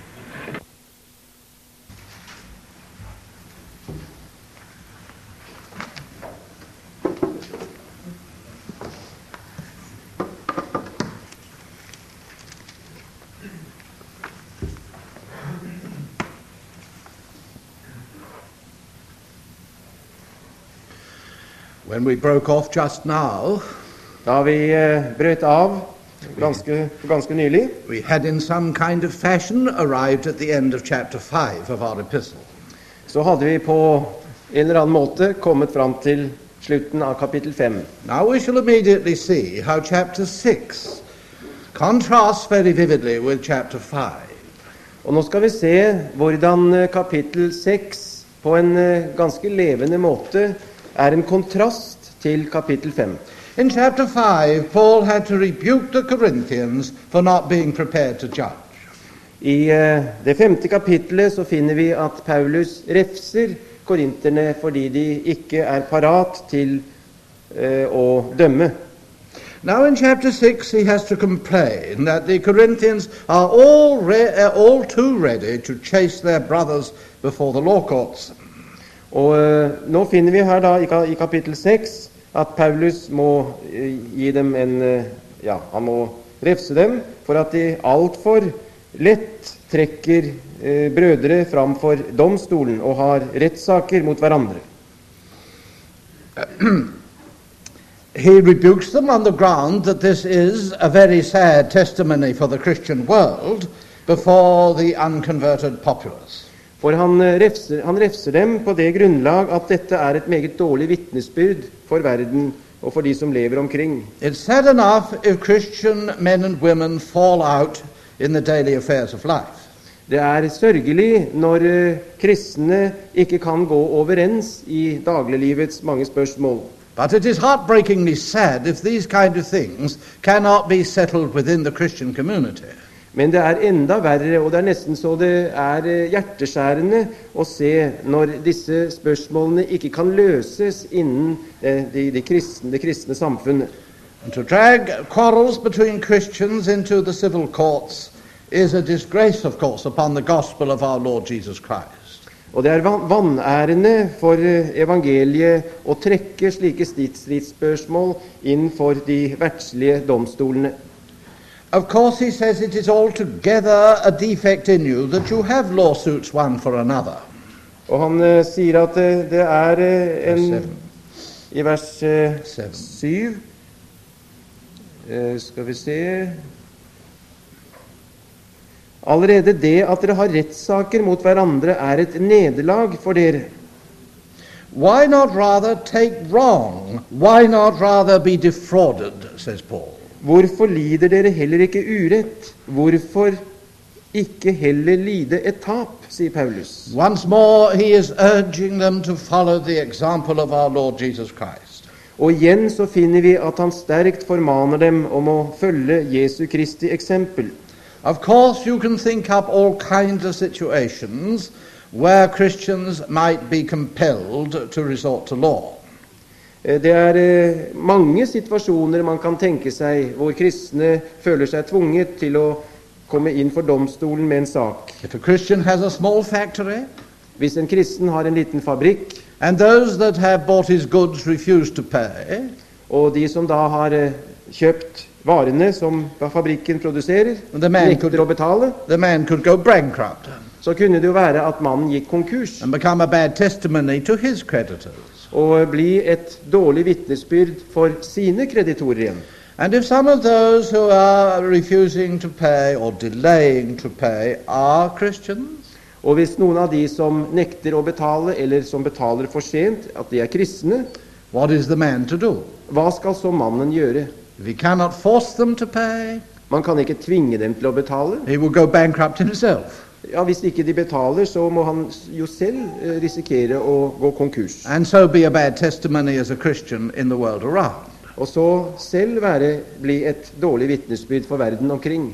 When we broke off just now, Da vi brøt av ganske nylig, we had in some kind of fashion arrived at the end of chapter 5 of our epistle. så hadde vi på en eller annen måte kommet fram til slutten av kapittel 5. Now we shall immediately see how chapter 6 contrasts very vividly with chapter 5. Og nå skal vi se hvordan kapittel 6 på en ganske levende måte er en kontrast til kapittel 5. In chapter 5, Paul had to rebuke the Corinthians for not being prepared to judge. I det 5. kapittelet så finner vi at Paulus refser korinterne fordi de ikke er parat til å dømme. Now in chapter 6 he has to complain that the Corinthians are all too ready to chase their brothers before the law courts. Og nå finner vi her da i kapittel 6 at Paulus må gi dem han må refse dem for at de alt for lett trekker brødre framfor domstolen og har rettssaker mot hverandre. He rebukes them on the ground that this is a very sad testimony for the Christian world before the unconverted populace. For han refser dem på det grunnlag at dette er et meget dårlig vitnesbyrd for verden og for de som lever omkring. It's sad enough if Christian men and women fall out in the daily affairs of life. Det er sørgelig når kristne ikke kan gå overens i dagliglivets mange spørsmål. But it is heartbreakingly sad if these kind of things cannot be settled within the Christian community. Men det er enda verre, og det er nesten så det er hjerteskjærende å se når disse spørsmålene ikke kan løses innen det kristne samfunnet. And to drag quarrels between Christians into the civil courts is a disgrace, of course, upon the gospel of our Lord Jesus Christ. Og det er vanærende for evangeliet å trekke slike stridsspørsmål inn for de verdslige domstolene. Of course, he says it is altogether a defect in you that you have lawsuits one for another. Og han sier at det er i vers 7 skal vi se allerede det at dere har rettssaker mot hverandre er et nederlag for dere. Why not rather take wrong? Why not rather be defrauded, says Paul. Hvorfor lider dere heller ikke urett? Hvorfor ikke heller lide et tap, sier Paulus. Once more he is urging them to follow the example of our Lord Jesus Christ. Og igjen så finner vi at han sterkt formaner dem om å følge Jesu Kristi eksempel. Of course you can think up all kinds of situations where Christians might be compelled to resort to law. Det er mange situasjoner man kan tenke seg hvor kristne føler seg tvunget til å komme inn for domstolen med en sak. If a Christian has a small factory, hvis en kristen har en liten fabrikk, and those that have bought his goods refuse to pay, og de som da har kjøpt varene som fabrikken produserer, nekter å betale, the man could go bankrupt, så kunne det jo være at mannen gikk konkurs and become a bad testimony to his creditors. Og bli et dårlig vitnesbyrd for sine kreditorer igjen. And if some of those who are refusing to pay or delaying to pay are Christians, og hvis noen av de som nekter å betale, eller som betaler for sent, at de er kristne, what is the man to do? Hva skal så mannen gjøre? If he cannot force them to pay, man kan ikke tvinge dem til å betale. He will go bankrupt himself. Ja, hvis ikke de betaler, så må han jo selv risikere å gå konkurs. And so be a bad testimony as a Christian in the world around. Og så selv bli et dårlig vitnesbyrd for verden omkring.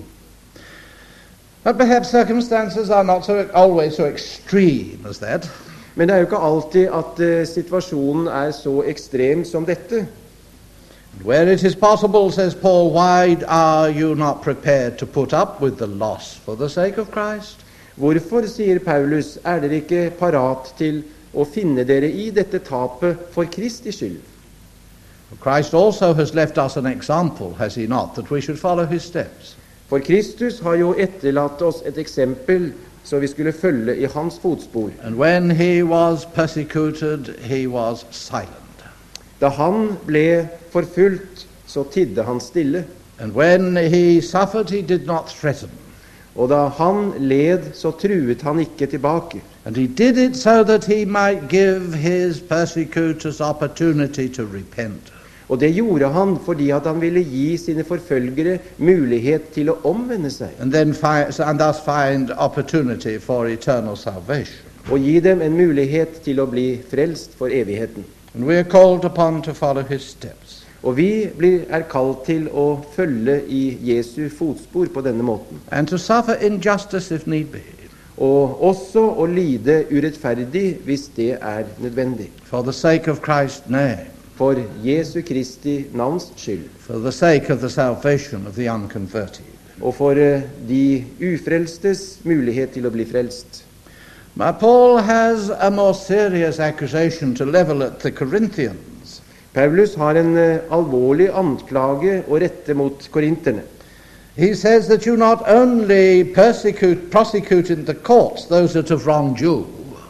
But perhaps circumstances are not always so extreme as that. Men det er jo ikke alltid at situasjonen er så ekstrem som dette. Where it is possible, says Paul, why are you not prepared to put up with the loss for the sake of Christ? Hvorfor, sier Paulus, er dere ikke parat til å finne dere i dette tapet for Kristi skyld? Christ also has left us an example, has he not, that we should follow his steps. For Kristus har jo etterlatt oss et eksempel, så vi skulle følge i hans fotspor. And when he was persecuted, he was silent. Da han ble forfulgt, så tidde han stille. And when he suffered, he did not threaten. Og da han led, så truet han ikke tilbake. And he did it so that he might give his persecutors opportunity to repent. Og det gjorde han fordi at han ville gi sine forfølgere mulighet til å omvende seg. And thus find opportunity for eternal salvation. Og gi dem en mulighet til å bli frelst for evigheten. And we are called upon to follow his steps. Og vi er kalt til å følge i Jesu fotspor på denne måten. And to suffer injustice if need be. Og også å lide urettferdig hvis det er nødvendig. For the sake of Christ's name. for Jesu Kristi navns skyld, for the sake of the salvation of the unconverted. og for de ufrelstes mulighet til å bli frelst. But Paul has a more serious accusation to level at the Corinthians. Paulus har en alvorlig anklage å rette mot korinterne. He says that you not only prosecute in the courts those that have wronged you,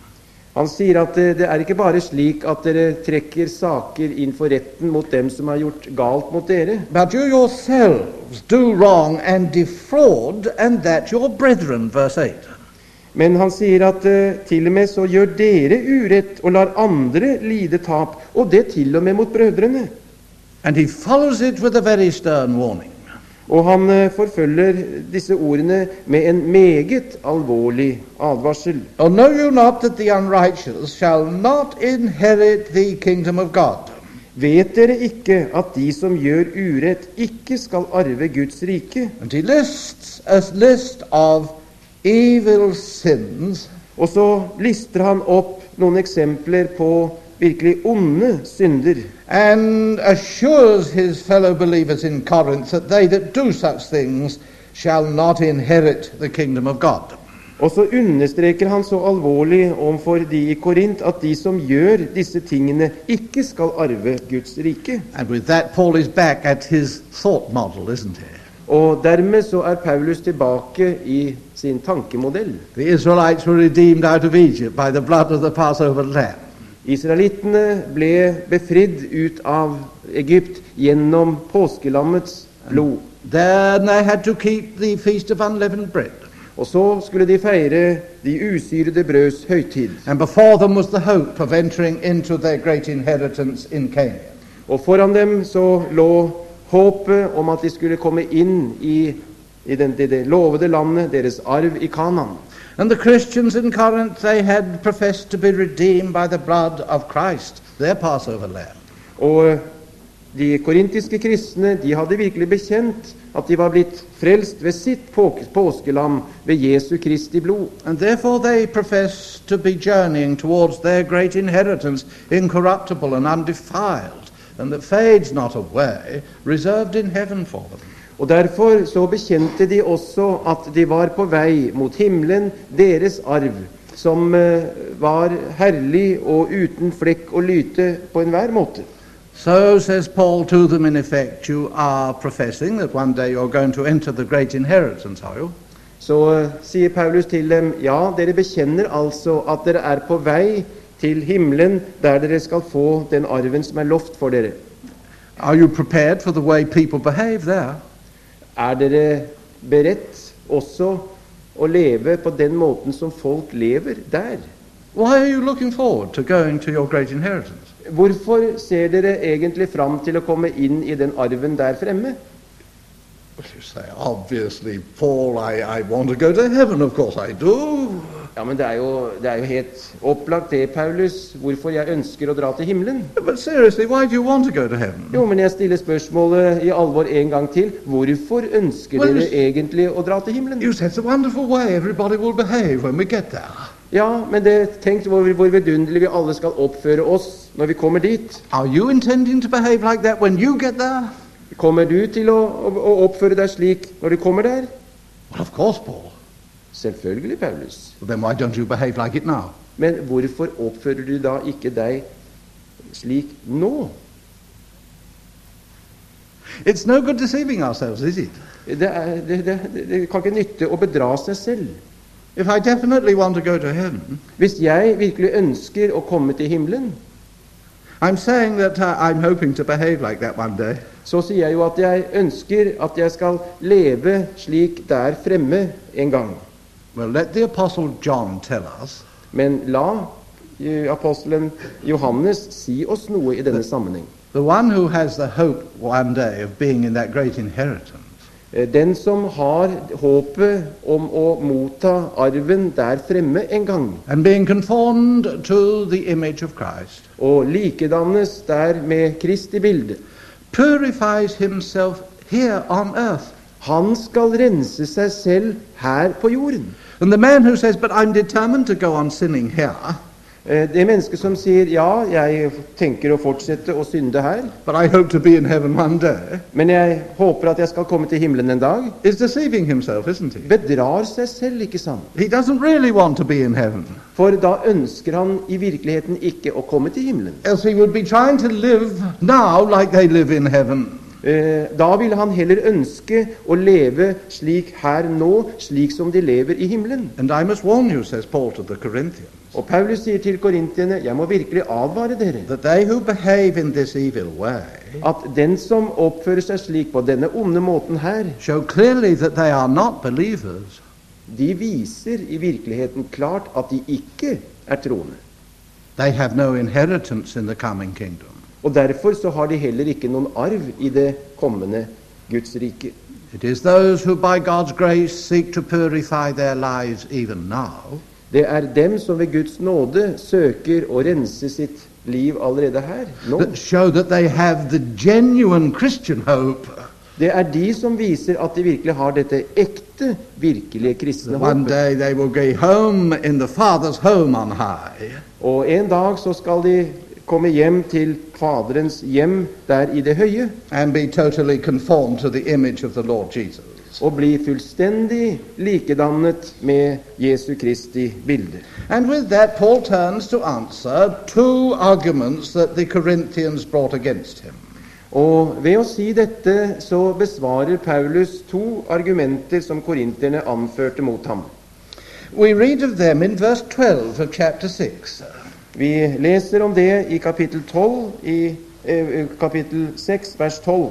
Han sier at det er ikke bare slik at dere trekker saker inn for retten mot dem som har gjort galt mot dere, but you yourselves do wrong and defraud, and that your brethren, verse 8. men han sier at til og med så gjør dere urett og lar andre lide tap, og det til og med mot brødrene. And he follows it with a very stern warning. Og han forfølger disse ordene med en meget alvorlig advarsel. Oh, know you not that the unrighteous shall not inherit the kingdom of God? Vet dere ikke at de som gjør urett, ikke skal arve Guds rike? And he lists a list of evil sins, Og så lister han opp noen eksempler på virkelig onde synder, and assures his fellow believers in Corinth that they that do such things shall not inherit the kingdom of God. og så understreker han så alvorlig overfor de i Korint at de som gjør disse tingene, ikke skal arve Guds rike. And with that, Paul is back at his thought model, isn't he? Og dermed så er Paulus tilbake i sin tankemodell. The Israelites were redeemed out of Egypt by the blood of the Passover lamb. Israelittene ble befridd ut av Egypt gjennom påskelammets blod. Then they had to keep the feast of unleavened bread. Og så skulle de feire de usyrede brøds høytid. And before them was the hope of entering into their great inheritance in Canaan. Og foran dem så lå håpet om at de skulle komme inn i det lovede landet, deres arv i Kanaan. And the Christians in Corinth, they had professed to be redeemed by the blood of Christ, their Passover lamb. Og de korintiske kristne, de hadde virkelig bekjent at de var blitt frelst ved sitt påskelam, ved Jesu Kristi blod. And therefore they profess to be journeying towards their great inheritance, incorruptible and undefiled, and that fades not away, reserved in heaven for them. Og derfor så bekjente de også at de var på vei mot himmelen, deres arv, som var herlig og uten flekk og lyte på enhver måte. So, says Paul to them, in effect, you are professing that one day you're going to enter the great inheritance, are you? Så sier Paulus til dem, ja, dere bekjenner altså at dere er på vei til himmelen, der dere skal få den arven som er lovt for dere. Are you prepared for the way people behave there? Er dere beredt også å leve på den måten som folk lever der? Why are you looking forward to going to your great inheritance? Hvorfor ser dere egentlig fram til å komme inn i den arven der fremme? Well, you say, obviously, Paul, I want to go to heaven, of course I do. Ja, men det er jo helt opplagt det, Paulus, hvorfor jeg ønsker å dra til himmelen. But seriously, why do you want to go to heaven? Jo, men jeg stiller spørsmålet i alvor en gang til. Hvorfor ønsker Well, dere egentlig å dra til himmelen? You said it's a wonderful way everybody will behave when we get there. Ja, men tenk hvor vidunderlig vi alle skal oppføre oss når vi kommer dit. Are you intending to behave like that when you get there? Kommer du til å oppføre deg slik når du kommer der? Well, of course, Paul. Selvfølgelig, Paulus. Well, then why don't you behave like it now? Men hvorfor oppfører du da ikke deg slik nå? It's no good deceiving ourselves, is it? Det kan ikke nytte å bedra seg selv. If I definitely want to go to heaven, Hvis jeg virkelig ønsker å komme til himmelen, I'm saying that I'm hoping to behave like that one day. så sier jeg jo at jeg ønsker at jeg skal leve slik der fremme en gang. Well, let the Apostle John tell us Men la apostelen Johannes si oss noe i denne sammenheng. the one who has the hope one day of being in that great inheritance. Den som har håpet om å motta arven der fremme en gang, And being conformed to the image of Christ, og likedannes der med Kristi bilde, purifies himself here on earth. han skal rense seg selv her på jorden. And the man who says, but I'm determined to go on sinning here, Det mennesket som sier, ja, jeg tenker å fortsette å synde her, but I hope to be in heaven one day, men jeg håper at jeg skal komme til himmelen en dag, is deceiving himself, isn't he? bedrar seg selv, ikke sant? He doesn't really want to be in heaven. For da ønsker han i virkeligheten ikke å komme til himmelen. Else he would be trying to live now like they live in heaven. Da ville han heller ønske å leve slik her nå, slik som de lever i himmelen. And I must warn you, says Paul to the Corinthians, Og Paulus sier til korintierne, jeg må virkelig advare dere, that they who behave in this evil way at den som oppfører seg slik på denne onde måten her, show clearly that they are not believers. de viser i virkeligheten klart at de ikke er troende. They have no inheritance in the coming kingdom. Og derfor så har de heller ikke noen arv i det kommende Guds rike. It is those who by God's grace seek to purify their lives even now Det er dem som ved Guds nåde søker å rense sitt liv allerede her, nå. that show that they have the genuine Christian hope. Det er de som viser at de virkelig har dette ekte, virkelige kristne One håpet. day they will go home in the Father's home on high. Og en dag så skal de komme hjem til Faderens hjem der i det høye, And be totally conformed to the image of the Lord Jesus. og bli fullstendig likedannet med Jesu Kristi bilde. And with that, Paul turns to answer two arguments that the Corinthians brought against him. Og ved å si dette så besvarer Paulus to argumenter som korinterne anførte mot ham. We read of them in verse 12 of chapter 6. Vi leser om det i kapittel 12, kapittel 6, vers 12.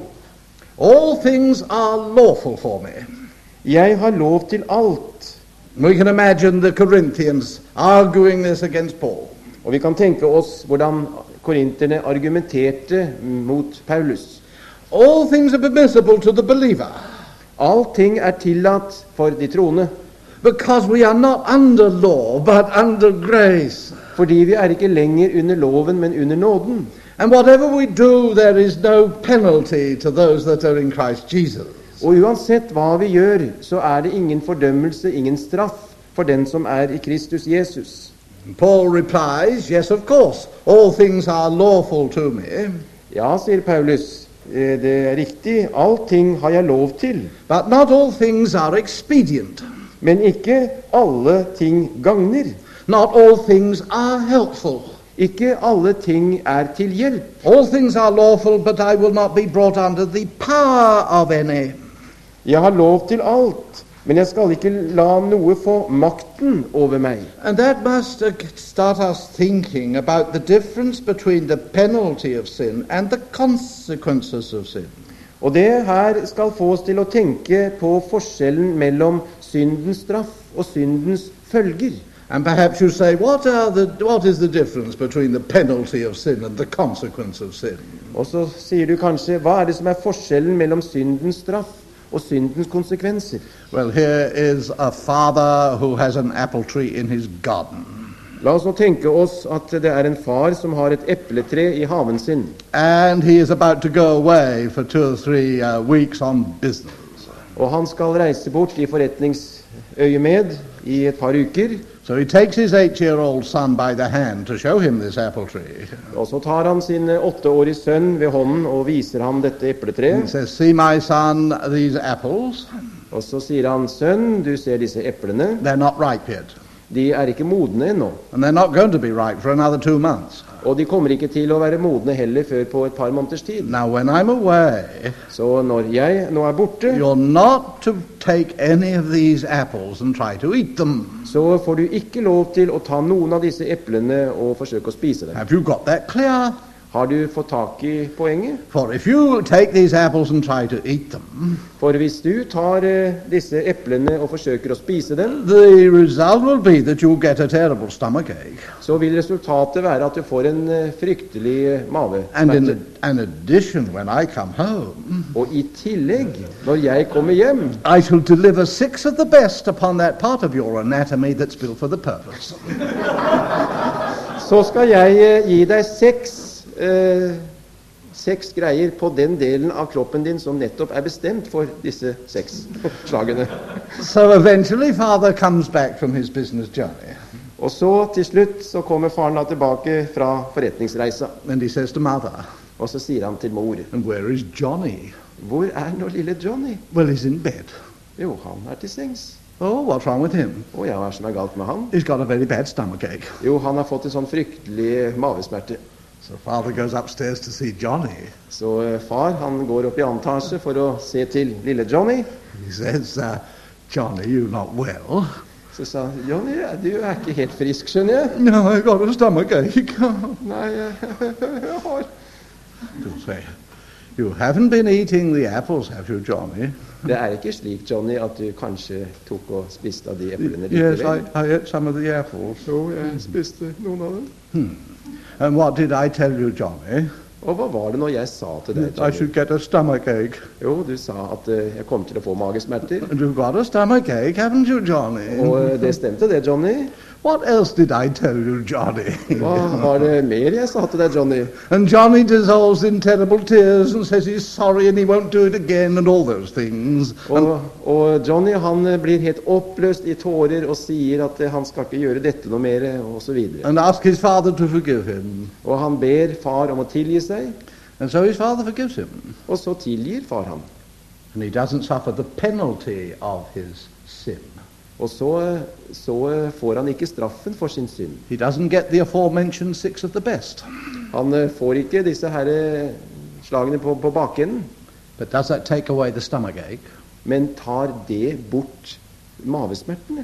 All things are lawful for me. Jeg har lov til alt. We can imagine the Corinthians arguing this against Paul. Og vi kan tenke oss hvordan korinterne argumenterte mot Paulus. All things are permissible to the believer Allting er tillatt for de troende, because we are not under law but under grace. fordi vi er ikke lenger under loven, men under nåden. And whatever we do, there is no penalty to those that are in Christ Jesus. Og uansett hva vi gjør, så er det ingen fordømmelse, ingen straff for den som er i Kristus Jesus. Paul replies, yes, of course, all things are lawful to me, Ja, sier Paulus, det er riktig, allting har jeg lov til, but not all things are expedient. men ikke alle ting gagner. Not all things are helpful. Ikke alle ting er til hjelp. All things are lawful, but I will not be brought under the power of any. Jeg har lov til alt, men jeg skal ikke la noe få makten over meg. And that must start us thinking about the difference between the penalty of sin and the consequences of sin. Og det her skal få oss til å tenke på forskjellen mellom syndens straff og syndens følger. And perhaps you say, what is the difference between the penalty of sin and the consequence of sin? Og så sier du kanskje, hva er det som er forskjellen mellom syndens straff og syndens konsekvenser? Well, here is a father who has an apple tree in his garden. La oss nå tenke oss at det er en far som har et epletre i haven sin, And he is about to go away for 2 or 3 weeks on business. og han skal reise bort i forretningsøyemed i et par uker. So he takes his 8-year-old son by the hand to show him this apple tree. Og så tar han sin 8-årige sønn ved hånden og viser ham dette He epletreet. says, see my son, these apples, Og så sier han, sønn, du ser disse eplene, they're not ripe yet. de er ikke modne ennå. And they're not going to be ripe for another 2 months. Og de kommer ikke til å være modne heller før på et par måneders tid. Now, when I'm away, Så når jeg nå er borte, you're not to take any of these apples and try to eat them. så får du ikke lov til å ta noen av disse eplene og forsøke å spise dem. Have you got that clear? Har du fått tak i poenget? For if you take these apples and try to eat them, For hvis du tar disse eplene og forsøker å spise dem, the result will be that you'll get a terrible stomachache. så vil resultatet være at du får en fryktelig And mavesmerte. in addition, when I come home, Og i tillegg, når jeg kommer hjem, I shall deliver 6 of the best upon that part of your anatomy that's built for the purpose. så skal jeg gi deg 6 greier på den delen av kroppen din som nettopp er bestemt for disse 6 slagene. So eventually, father comes back from his business journey. Og så til slutt så kommer faren da tilbake fra forretningsreisa. And he says to mother, Og så sier han til mor, and where is Johnny? hvor er nå lille Johnny? Well, he's in bed. Jo, han er til sengs. Oh, what's wrong with him? Og ja, hva er som er galt med han? He's got a very bad stomachache. Jo, han har fått en sånn fryktelig mavesmerte. So father goes upstairs to see Johnny. Så far, han går opp i annen etasje for å se til lille Johnny. He says, Johnny, you're not well. Så sa han, Johnny, du er ikke helt frisk, skjønner jeg. No, I've got a stomachache. Nei, jeg har... He'll say, you haven't been eating the apples, have you, Johnny? Det er ikke slik, Johnny, at du kanskje tok og spiste av de eplene Yes, likevel. I ate some of the apples. Jo, jeg spiste noen av dem. And what did I tell you, Johnny? Og hva var det når jeg sa til deg, I Johnny? should get a stomachache. Jo, du sa at jeg kom til å få magesmerter. And you've got a stomachache, haven't you, Johnny? Og det stemte det, Johnny. What else did I tell you, Johnny? Hva var det mer jeg sa til deg, Johnny? And Johnny dissolves in terrible tears and says he's sorry and he won't do it again and all those things. Og Johnny, han blir helt oppløst i tårer og sier at han skal ikke gjøre dette noe mer, og så videre. And ask his father to forgive him. Og han ber far om å tilgi seg, And so his father forgives him. og så tilgir far ham. And he doesn't suffer the penalty of his sin. Og så får han ikke straffen for sin synd. He doesn't get the aforementioned 6 of the best. Han får ikke disse her slagene på bakenden, But does that take away the stomachache? men tar det bort mavesmertene?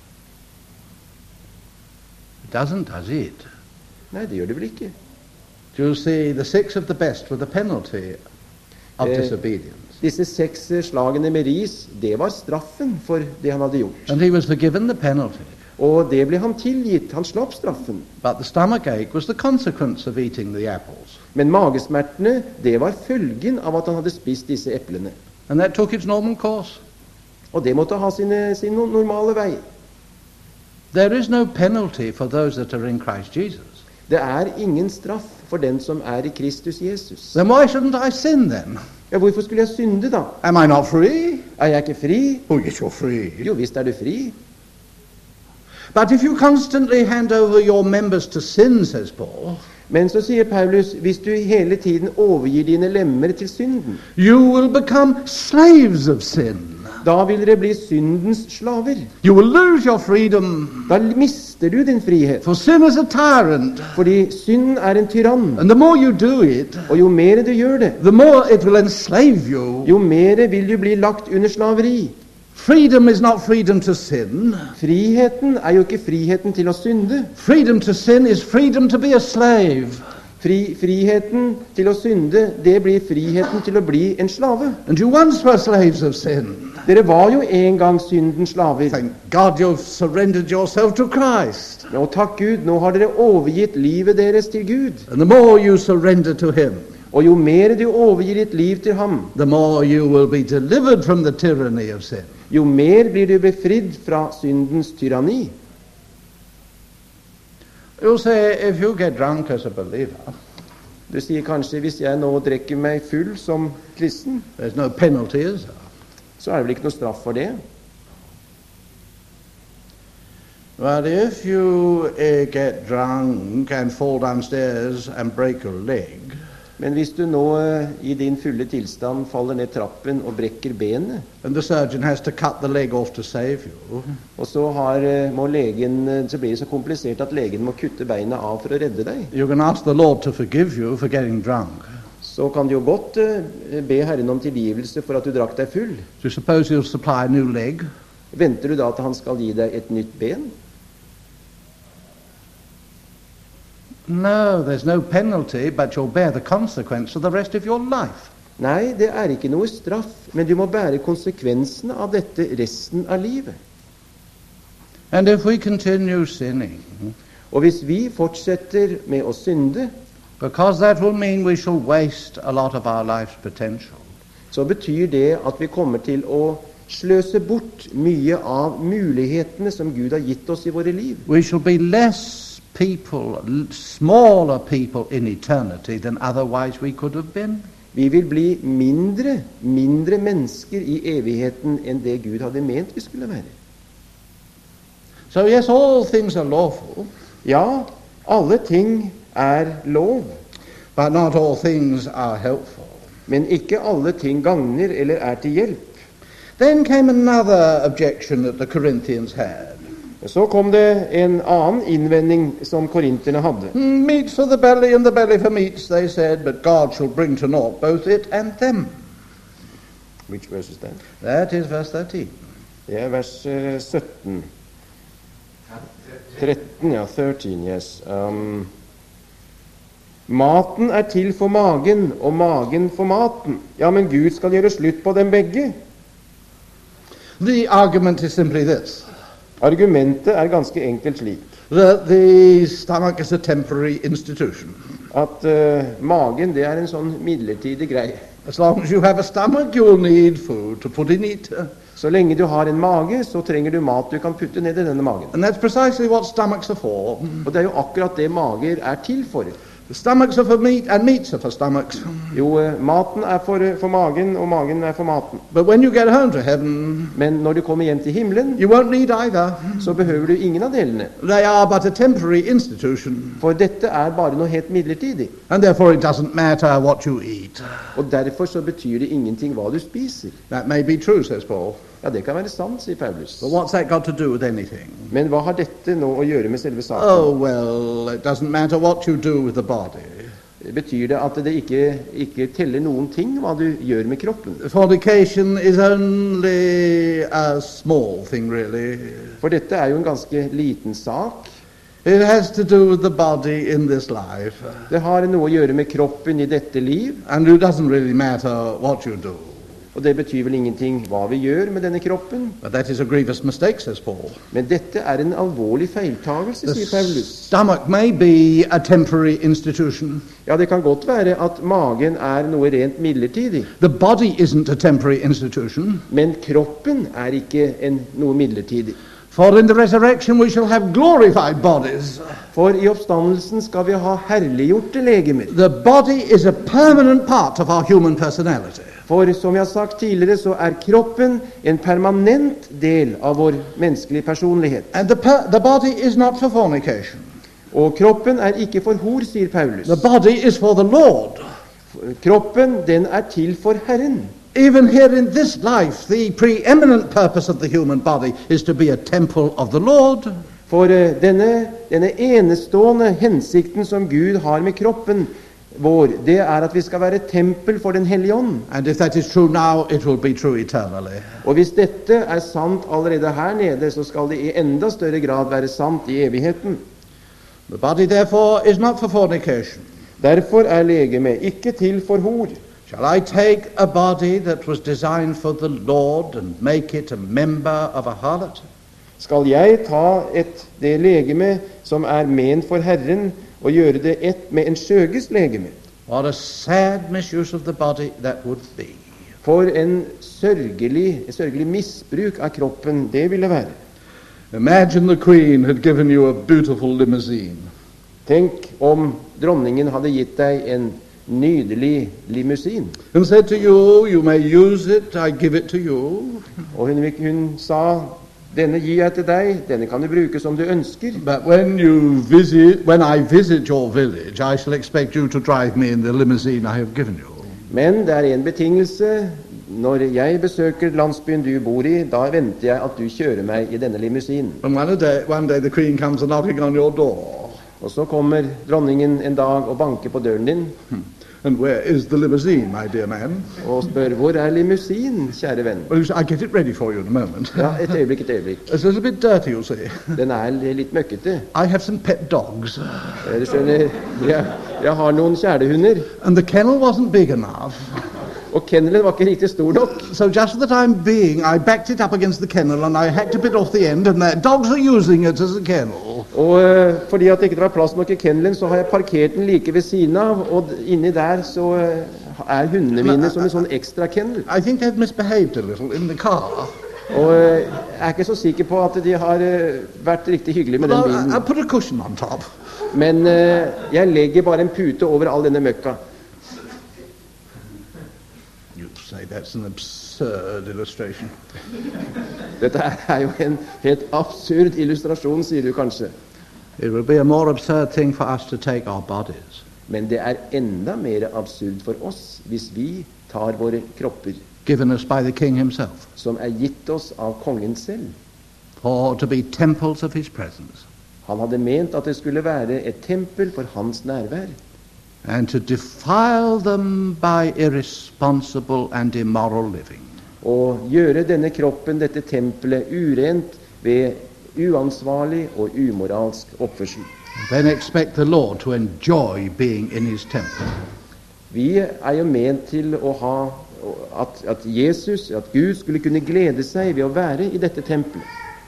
It doesn't, does it? Nei, det gjør det vel ikke. You see, the 6 of the best were the penalty of disobedience. Disse 6 slagene med ris, det var straffen for det han hadde gjort. And he was forgiven the penalty. Og det ble han tilgitt. Han slapp straffen. But the stomachache was the consequence of eating the apples. Men magesmertene, det var følgen av at han hadde spist disse eplene. And that took its normal course. Og det måtte ha sin normale vei. There is no penalty for those that are in Christ Jesus. Det er ingen straff for den som er i Kristus Jesus. Then why shouldn't I sin then? Ja, hvorfor skulle jeg synde da? Am I not free? Er jeg ikke fri? Oh, yes, you're free. Jo, visst er du fri. But if you constantly hand over your members to sin, says Paul, Men så sier Paulus, hvis du hele tiden overgir dine lemmer til synden, you will become slaves of sin. da vil dere bli syndens slaver. You will lose your freedom, Da mister du din frihet. for sin is a tyrant. Fordi synden er en tyrann. And the more you do it, Og jo mer du gjør det, the more it will enslave you. jo mer vil du bli lagt under slaveri. Freedom is not freedom to sin. Friheten er jo ikke friheten til å synde. Freedom to sin is freedom to be a slave. Friheten til å synde, det blir friheten til å bli en slave. And you once were slaves of sin. Dere var jo en gang syndens slaver. Thank God you've surrendered yourself to Christ. Og takk Gud, nå har dere overgitt livet deres til Gud. And the more you surrender to Him, Og jo mer du overgir ditt liv til ham, the more you will be delivered from the tyranny of sin. jo mer blir du befridd fra syndens tyranni. You'll say, if you get drunk as a believer, Du sier kanskje, hvis jeg nå drikker meg full som kristen, there's no penalty, is there? så er det vel ikke noe straff for det. But if you get drunk and fall downstairs and break your leg, Men hvis du nå i din fulle tilstand faller ned trappen og brekker benet, and the surgeon has to cut the leg off to save you, og så blir det så komplisert at legen må kutte beina av for å redde deg, you can ask the Lord to forgive you for getting drunk. så kan du jo godt be Herren om tilgivelse for at du drakk deg full. So suppose he'll supply a new leg. Venter du da at han skal gi deg et nytt ben? No, there's no penalty, but you'll bear the consequence for the rest of your life. Nei, det er ikke noe straff, men du må bære konsekvensene av dette resten av livet. And if we continue sinning, Og hvis vi fortsetter med å synde, because that will mean we shall waste a lot of our life's potential. så betyr det at vi kommer til å sløse bort mye av mulighetene som Gud har gitt oss i våre liv. We shall be less people, smaller people in eternity than otherwise we could have been. Vi vil bli mindre mennesker i evigheten enn det Gud hadde ment vi skulle være. So yes, all things are lawful, Ja, alle ting lov, but not all things are helpful. men ikke alle ting gagner eller til hjelp. Then came another objection that the Corinthians had. Så kom det en annen innvending som korinterne hadde. Meat for the belly and the belly for meats, they said, but God shall bring to naught both it and them. Which verse is that? That is verse 13. Det vers 17. 13, ja. 13, yes. Maten til for magen, og magen for maten. Ja, men Gud skal gjøre slutt på dem begge. The argument is simply this. Argumentet ganske enkelt slik. That the stomach is a temporary institution. At magen en sånn midlertidig greie. As long as you have a stomach, you will need food to put in it. Så lenge du har en mage, så trenger du mat du kan putte ned i denne magen. And that's precisely what stomachs are for. Og det jo akkurat det mager til for. The stomachs are for meat, and meats are for stomachs. Jo, maten for magen, og magen for maten. But when you get home to heaven, men når du kommer hjem til himmelen, you won't need either. Så behøver du ingen av delene. They are but a temporary institution. For dette bare noe helt midlertidig. And therefore it doesn't matter what you eat. Og derfor så betyr det ingenting hva du spiser. That may be true, says Paul. Ja, det kan være sant, sier Paulus. But what's that got to do with anything? Men hva har dette nå å gjøre med selve saken? Oh, well, it doesn't matter what you do with the body. Betyr det at det ikke teller noen ting hva du gjør med kroppen? Fornication is only a small thing, really. For dette jo en ganske liten sak. It has to do with the body in this life. Det har noe å gjøre med kroppen i dette liv. And it doesn't really matter what you do. Og det betyr vel ingenting hva vi gjør med denne kroppen. But that is a grievous mistake, says Paul. Men dette en alvorlig feiltagelse, sier Paulus. The stomach may be a temporary institution. Ja, det kan godt være at magen noe rent midlertidig. The body isn't a temporary institution. Men kroppen ikke noe midlertidig. For in the resurrection we shall have glorified bodies. For i oppstandelsen skal vi ha herliggjorte legemer. The body is a permanent part of our human personality. For som vi har sagt tidligere, så kroppen en permanent del av vår menneskelige personlighet. And the body is not for fornication. Og kroppen ikke for hor, sier Paulus. The body is for the Lord. Kroppen, den til for Herren. Even here in this life, the preeminent purpose of the human body is to be a temple of the Lord. For denne enestående hensikten som Gud har med kroppen vår, det at vi skal være tempel for den hellige ånd. And if that is true now, it will be true eternally. Og hvis dette sant allerede her nede, så skal det i enda større grad være sant i evigheten. The body therefore is not for fornication. Derfor legemet ikke til for hor. Shall I take a body that was designed for the Lord and make it a member of a harlot? Skal jeg ta det legeme som ment for Herren, og gjøre det med en skjøges legeme? What a sad misuse of the body that would be. For en sørgelig misbruk av kroppen det ville være. Imagine the Queen had given you a beautiful limousine. Tenk om dronningen hadde gitt deg en nydelig limousin. And said to you, you may use it, I give it to you. Og hun sa, denne gir jeg til deg, denne kan du bruke som du ønsker. But when I visit your village, I shall expect you to drive me in the limousine I have given you. Men det en betingelse. Når jeg besøker landsbyen du bor i, da venter jeg at du kjører meg i denne limousinen. And one day the Queen comes knocking on your door. Og så kommer dronningen en dag og banker på døren din. And where is the limousine, my dear man? Og spør, hvor limousin, kjære venn? Well, I get it ready for you in a moment. Ja, et øyeblikk. It's a little bit dirty, you see. Den litt møkkete. I have some pet dogs. Du skjønner, jeg har noen kjælehunder. And the kennel wasn't big enough. Og kennelen var ikke riktig stor nok. So just for the time being, I backed it up against the kennel and I hacked a bit off the end, and the dogs are using it as a kennel. Og fordi at det ikke var plass nok i kennelen, så har jeg parkert den like ved siden av, og inni der så hundene mine som en sånn ekstra kennel. I think they've misbehaved a little in the car. Og jeg ikke så sikker på at de har vært riktig hyggelige med den bilen. I'll put a cushion on top. Men jeg legger bare en pute over all denne møkka. say that's an absurd illustration. Dette er jo en helt absurd illustrasjon, sier du kanskje. It would be a more absurd thing for us to take our bodies Men det er enda mer absurd for oss hvis vi tar våre kropper, given us by the king himself, som er gitt oss av kongen selv. for to be temples of his presence, Han hadde ment at det skulle være et tempel for hans nærvær, and to defile them by irresponsible and immoral living. og gjøre denne kroppen, dette tempelet, urent ved uansvarlig og umoralsk oppførsel. Then expect the Lord to enjoy being in his temple. Vi er jo ment til å ha at Jesus, at Gud skulle kunne glede seg ved å være i dette tempelet.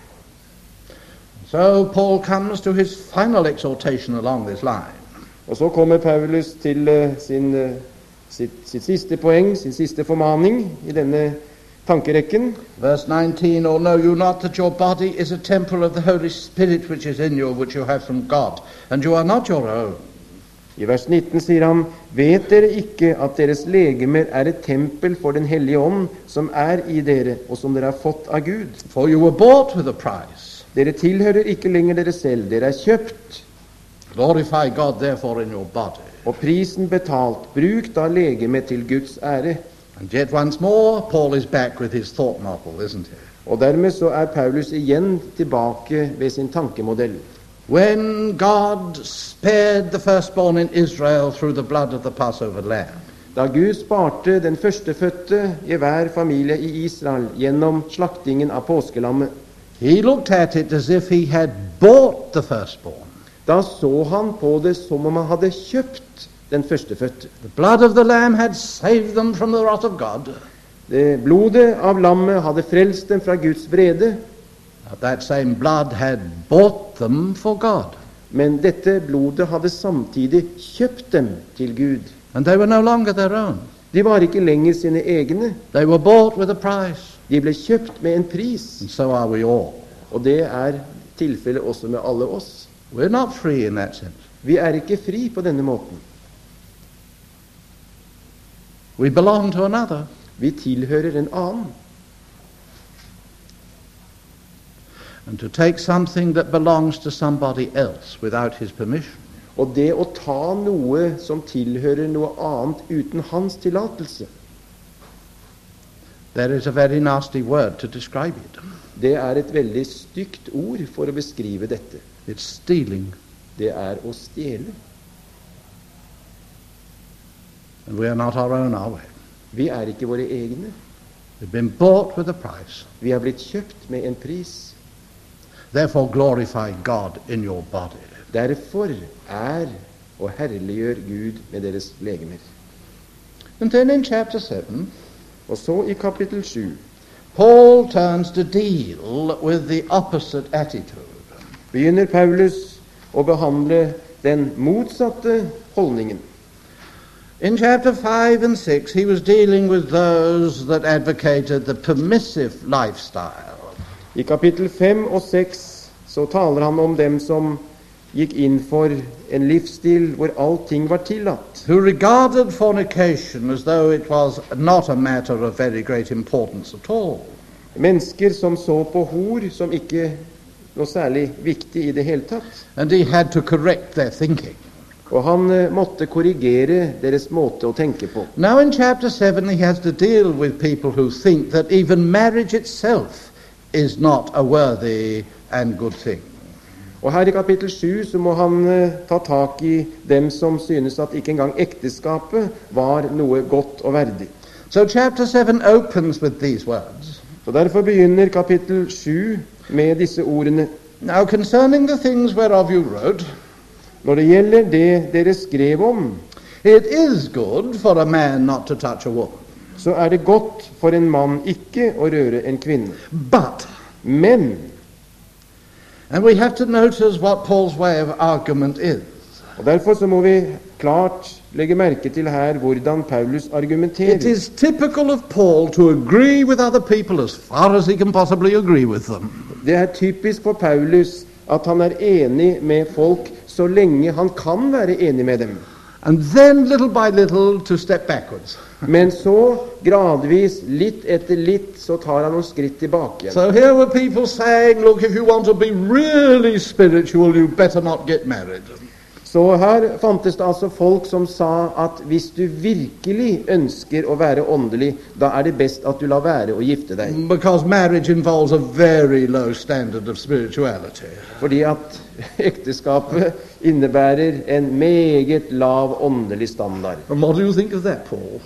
So Paul comes to his final exhortation along this line. Og så kommer Paulus til sitt siste poeng, sin siste formaning i denne tankerekken. Verse 19, or know you not that your body is a temple of the Holy Spirit which is in you, which you have from God, and you are not your own. I vers 19 sier han, vet dere ikke at deres legemer er et tempel for den hellige ånd, som er i dere, og som dere har fått av Gud? For you were bought with a price. Dere tilhører ikke lenger dere selv, dere er kjøpt, Glorify God therefore in your body. og prisen betalt. Bruk da legemet til Guds ære. And yet once more, Paul is back with his thought model, isn't he? Og dermed så er Paulus igjen tilbake ved sin tankemodell. When God spared the firstborn in Israel through the blood of the Passover lamb, Da Gud sparte den førstefødte i hver familie i Israel gjennom slaktingen av påskelammet, he looked at it as if he had bought the firstborn. da så han på det som om han hadde kjøpt den førstefødte. The blood of the lamb had saved them from the wrath of God. Det blodet av lammet hadde frelst dem fra Guds vrede, But that same blood had bought them for God. men dette blodet hadde samtidig kjøpt dem til Gud. And they were no longer their own. De var ikke lenger sine egne. They were bought with a price. De ble kjøpt med en pris. And so are we all. Og det er tilfellet også med alle oss. We're not free in that sense. Vi er ikke fri på denne måten. We belong to another. Vi tilhører en annen. And to take something that belongs to somebody else without his permission Og det å ta noe som tilhører noe annet uten hans tillatelse, there is a very nasty word to describe it. det er et veldig stygt ord for å beskrive dette. It's stealing. Det er å stjele. And we are not our own, are we? Vi er ikke våre egne. We've been bought with a price. Vi har blitt kjøpt med en pris. Therefore glorify God in your body. Derfor er og herliggjør Gud med deres legemer. And then in chapter 7, Og så i kapittel 7 Paul turns to deal with the opposite attitude. begynner Paulus å behandle den motsatte holdningen. In chapter 5 and 6, he was dealing with those that advocated the permissive lifestyle. I kapittel 5 og 6 så taler han om dem som gikk inn for en livsstil hvor allting var tillatt. Who regarded fornication as though it was not a matter of very great importance at all. Mennesker som så på hor som ikke noe særlig viktig i det hele tatt. And he had to correct their thinking. Og han måtte korrigere deres måte å tenke på. Now in chapter 7 he has to deal with people who think that even marriage itself is not a worthy and good thing. Og her i kapittel 7 så må han ta tak i dem som synes at ikke engang ekteskapet var noe godt og verdig. So chapter 7 opens with these words. Så derfor begynner kapittel 7 med disse ordene. Now concerning the things whereof you wrote, Når det gjelder det dere skrev om, it is good for a man not to touch a woman. så er det godt for en mann ikke å røre en kvinne. But, Men, and we have to notice what Paul's way of argument is. og derfor så må vi klart legge merke til her hvordan Paulus It argumenterer. is typical of Paul to agree with other people as far as he can possibly agree with them. Det er typisk for Paulus at han er enig med folk så lenge han kan være enig med dem. And then little by little to step backwards. Men så, gradvis, litt etter litt, så tar han noen skritt tilbake igjen. So here were people saying, look, if you want to be really spiritual, you better not get married. Så her fantes det altså folk som sa at hvis du virkelig ønsker å være åndelig, da er det best at du lar være å gifte deg. Because marriage involves a very low standard of spirituality. Fordi at ekteskapet innebærer en meget lav åndelig standard. And what do you think of that, Paul?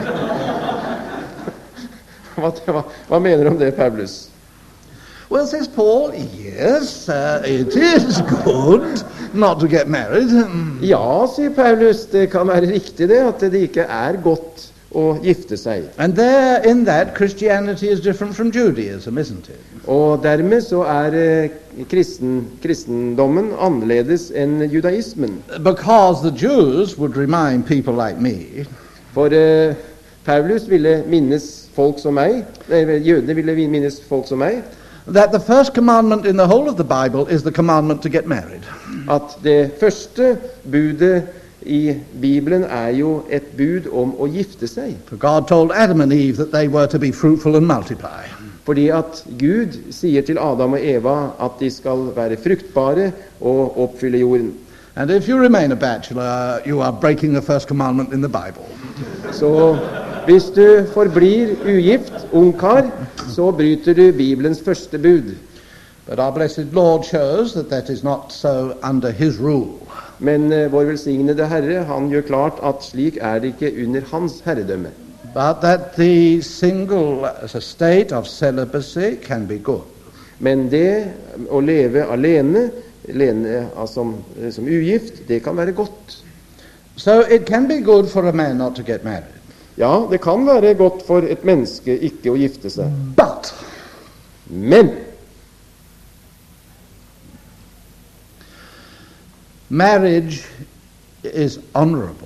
Hva mener du om det, Paulus? Well, says Paul, yes, it is good not to get married. Ja, sier Paulus, det kan være riktig det, at det ikke er godt å gifte seg. And there, in that, Christianity is different from Judaism, isn't it? Og dermed så er kristendommen annerledes enn judaismen. Because the Jews would remind people like me For Paulus ville minnes folk som meg, jødene ville minnes folk som meg, that the first commandment in the whole of the Bible is the commandment to get married. at det første budet i Bibelen er jo et bud om å gifte seg. For God told Adam and Eve that they were to be fruitful and multiply. Fordi at Gud sier til Adam og Eva at de skal være fruktbare og oppfylle jorden. And if you remain a bachelor, you are breaking the first commandment in the Bible. Så hvis du forblir ugift, ungkar, så bryter du Bibelens første bud. But our blessed Lord shows that that is not so under his rule. Men vår velsignede Herre, han gjør klart at slik er det ikke under hans herredømme. But that the single state of celibacy can be good. Men det å leve alene som ugift, det kan være godt. So it can be good for a man not to get married. Ja, det kan være godt for et menneske ikke å gifte seg. But Men marriage is honorable.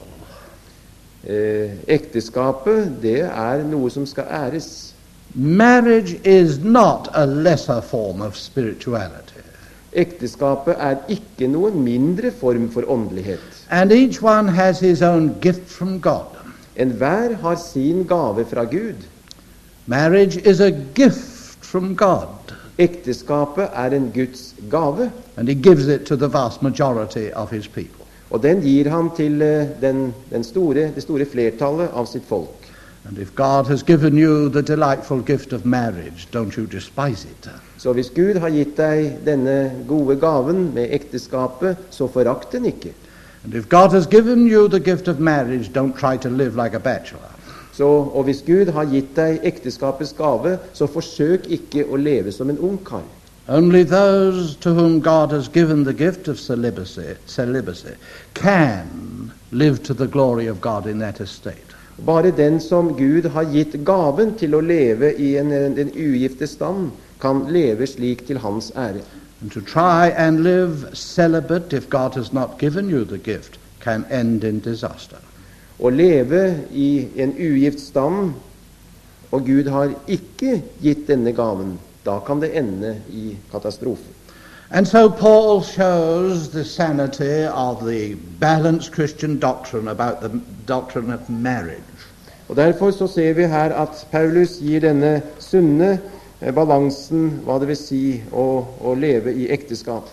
Ekteskapet, det er noe som skal æres. Marriage is not a lesser form of spirituality. Ekteskapet er ikke noen mindre form for åndelighet. And each one has his own gift from God. Enhver har sin gave fra Gud. Marriage is a gift from God. Ekteskapet er en Guds gave, And he gives it to the vast majority of his people. og den gir han til det store flertallet av sitt folk. And if God has given you the delightful gift of marriage, don't you despise it. Så hvis Gud har gitt deg denne gode gaven med ekteskapet, så forakt den ikke. And if God has given you the gift of marriage, don't try to live like a bachelor. Og hvis Gud har gitt deg ekteskapets gave, så forsøk ikke å leve som en ungkar. Only those to whom God has given the gift of celibacy can live to the glory of God in that estate. Bare den som Gud har gitt gaven til å leve i en ugifte stand, kan leve slik til hans ære. And to try and live celibate if God has not given you the gift can end in disaster. Å leve i en ugift stand, og Gud har ikke gitt denne gaven, da kan det ende i katastrofe. And so Paul shows the sanity of the balanced Christian doctrine about the doctrine of marriage. Og derfor så ser vi her at Paulus gir denne sunne balansen, hva det vil si å leve i ekteskap.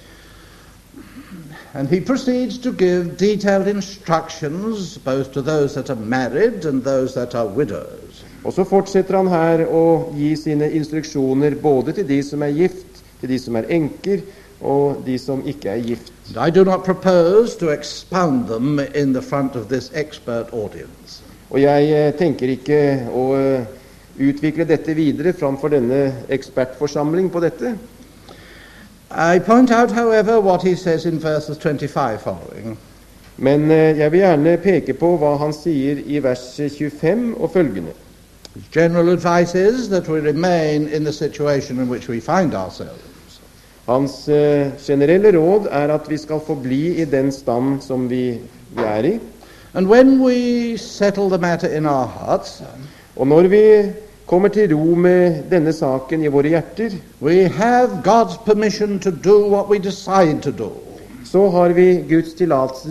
And he proceeds to give detailed instructions both to those that are married and those that are widows. Og så fortsetter han her å gi sine instruksjoner både til de som er gift, til de som er enker, og de som ikke er gift. And I do not propose to expound them in the front of this expert audience. Og jeg tenker ikke å utvikle dette videre framfor denne ekspertforsamling på dette. I point out, however, what he says in verses 25 following. Men jeg vil gjerne peke på hva han sier i vers 25 og følgende. His general advice is that we remain in the situation in which we find ourselves. Hans generelle råd er at vi skal forbli i den stand som vi er i. And when we settle the matter in our hearts, Og når vi kommer til ro med denne saken i våre hjerter, we have God's permission to do what we decide to do. så har vi Guds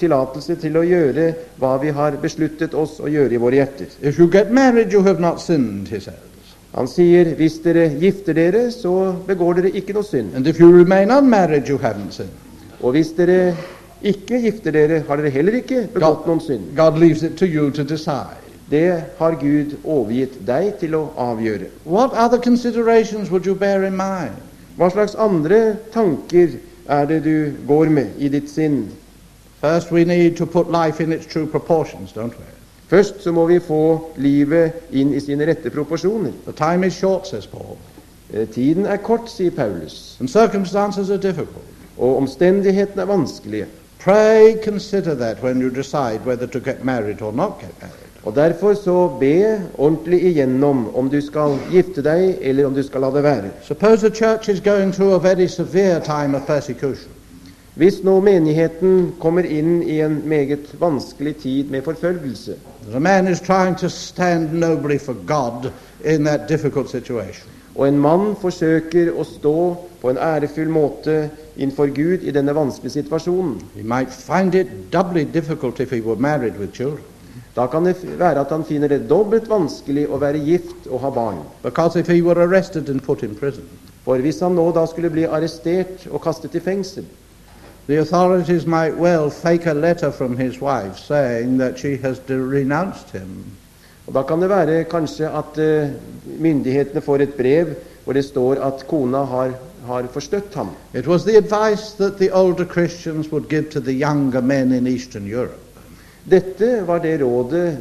tillatelse til å gjøre hva vi har besluttet oss å gjøre i våre hjerter. If you get married, you have not sinned, he says. Han sier, hvis dere gifter dere, så begår dere ikke noe synd. And if you remain unmarried, you haven't sinned. Og hvis dere ikke gifter dere, har dere heller ikke begått noen synd. God leaves it to you to decide. Det har Gud overgitt deg til å avgjøre. What other considerations would you bear in mind? Hva slags andre tanker er det du går med i ditt sinn? First, we need to put life in its true proportions, don't we? Først så må vi få livet inn i sine rette proporsjoner. The time is short, says Paul. Tiden er kort, sier Paulus, And circumstances are difficult. og omstendighetene er vanskelige. Pray consider that when you decide whether to get married or not get married. Og derfor så be ordentlig igjennom om du skal gifte deg, eller om du skal la det være. Suppose the church is going through a very severe time of persecution. Hvis nå menigheten kommer inn i en meget vanskelig tid med forfølgelse, The man is trying to stand nobly for God in that difficult situation. og en mann forsøker å stå på en ærefull måte innenfor Gud i denne vanskelige situasjonen, He might find it doubly difficult if he were married with children. da kan det være at han finner det dobbelt vanskelig å være gift og ha barn. Because if he were arrested and put in prison, For hvis han nå da skulle bli arrestert og kastet i fengsel, the authorities might well fake a letter from his wife saying that she has renounced him. og da kan det være kanskje at myndighetene får et brev hvor det står at kona har forstøtt ham. It was the advice that the older Christians would give to the younger men in Eastern Europe. Dette var det rådet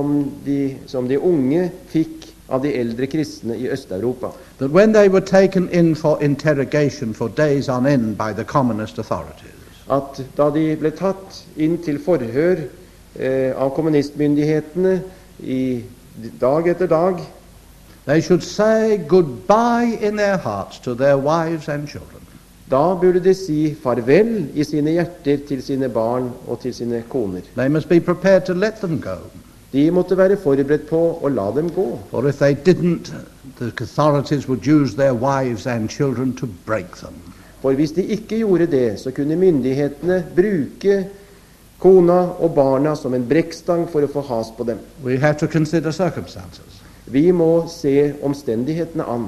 som de unge fikk av de eldre kristne i Øst-Europa. That when they were taken in for interrogation for days on end by the communist authorities, At da de ble tatt inn til forhør av kommunistmyndighetene i dag etter dag, they should say goodbye in their hearts to their wives and children. da burde de si farvel i sine hjerter til sine barn og til sine koner. They must be prepared to let them go. De måtte være forberedt på å la dem gå. For if they didn't, the authorities would use their wives and children to break them. For hvis de ikke gjorde det, så kunne myndighetene bruke kona og barna som en brekkstang for å få has på dem. We have to consider circumstances. Vi må se omstendighetene an.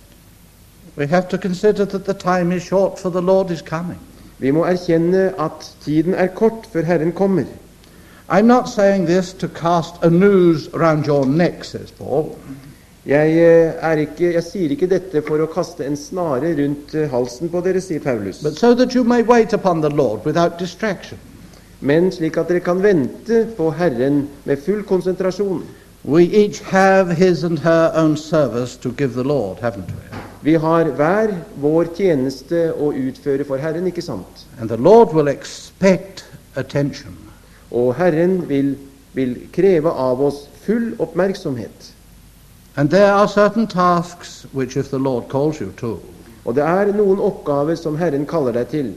We have to consider that the time is short, for the Lord is coming. Vi må erkjenne at tiden er kort før Herren kommer. I'm not saying this to cast a noose around your neck, says Paul. Jeg sier ikke dette for å kaste en snare rundt halsen på dere, sier Paulus, But so that you may wait upon the Lord without distraction. men slik at dere kan vente på Herren med full konsentrasjon. We each have his and her own service to give the Lord, haven't we? Vi har hver vår tjeneste å utføre for Herren, ikke sant? And the Lord will expect attention. Og Herren vil kreve av oss full oppmerksomhet. And there are certain tasks which, if the Lord calls you to, Og det er noen oppgaver som Herren kaller deg til.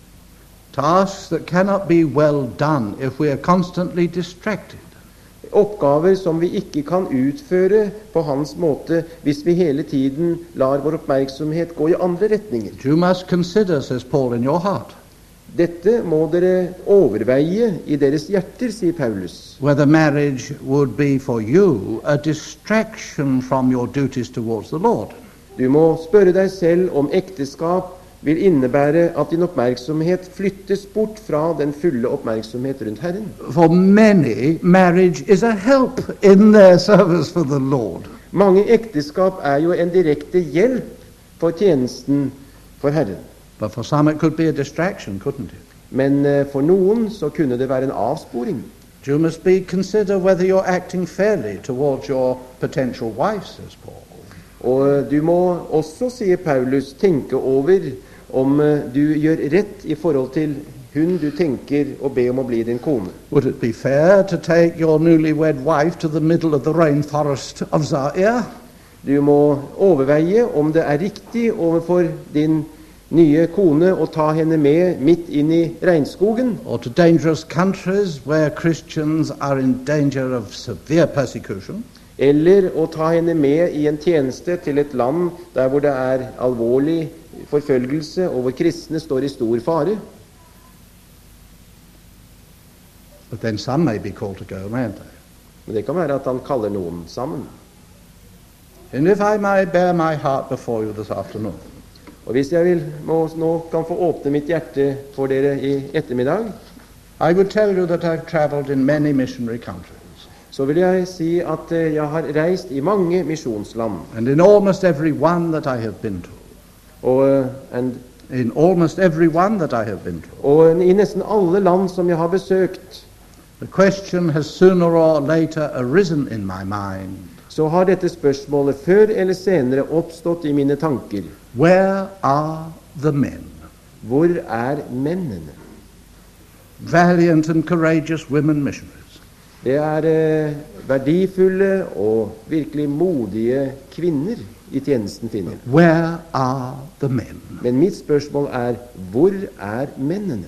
tasks that cannot be well done if we are constantly distracted. Oppgaver som vi ikke kan utføre på hans måte hvis vi hele tiden lar vår oppmerksomhet gå i andre retninger. You must consider, says Paul, in your heart, Dette må dere overveie i deres hjerter, sier Paulus. whether marriage would be for you a distraction from your duties towards the Lord. Du må spørre deg selv om ekteskap vil innebære at din oppmerksomhet flyttes bort fra den fulle oppmerksomhet rundt Herren. For many, marriage is a help in their service for the Lord. Mange ekteskap er jo en direkte hjelp for tjenesten for Herren. But for some it could be a distraction, couldn't it? Men for noen så kunne det være en avsporing. You must consider whether you're acting fairly towards your potential wife, says Paul. Og du må også, sier Paulus, tenke over om du gjør rett i forhold til hun du tenker å be om å bli din kone. Would it be fair to take your newlywed wife to the middle of the rainforest of Zaire, Du må overveie om det er riktig overfor din nye kone å ta henne med midt inn i regnskogen, or to dangerous countries where Christians are in danger of severe persecution, eller å ta henne med i en tjeneste til et land der hvor det er alvorlig forfølgelse og hvor kristne står i stor fare. But then some may be called to go, mayn't they? Men det kan være at han kaller noen sammen. And if I may bare my heart before you this afternoon, Og hvis jeg nå kan få åpne mitt hjerte for dere i ettermiddag, I would tell you that I've traveled in many missionary countries, så vil jeg si at jeg har reist i mange misjonsland. and in almost every one that I have been to, Og i nesten alle land som jeg har besøkt, the question has sooner or later arisen in my mind, så har dette spørsmålet før eller senere oppstått i mine tanker. where are the men? Hvor er mennene? Valiant and courageous women missionaries. Det er verdifulle og virkelig modige kvinner i tjenesten finner. Where are the men? Men mitt spørsmål er, hvor er mennene?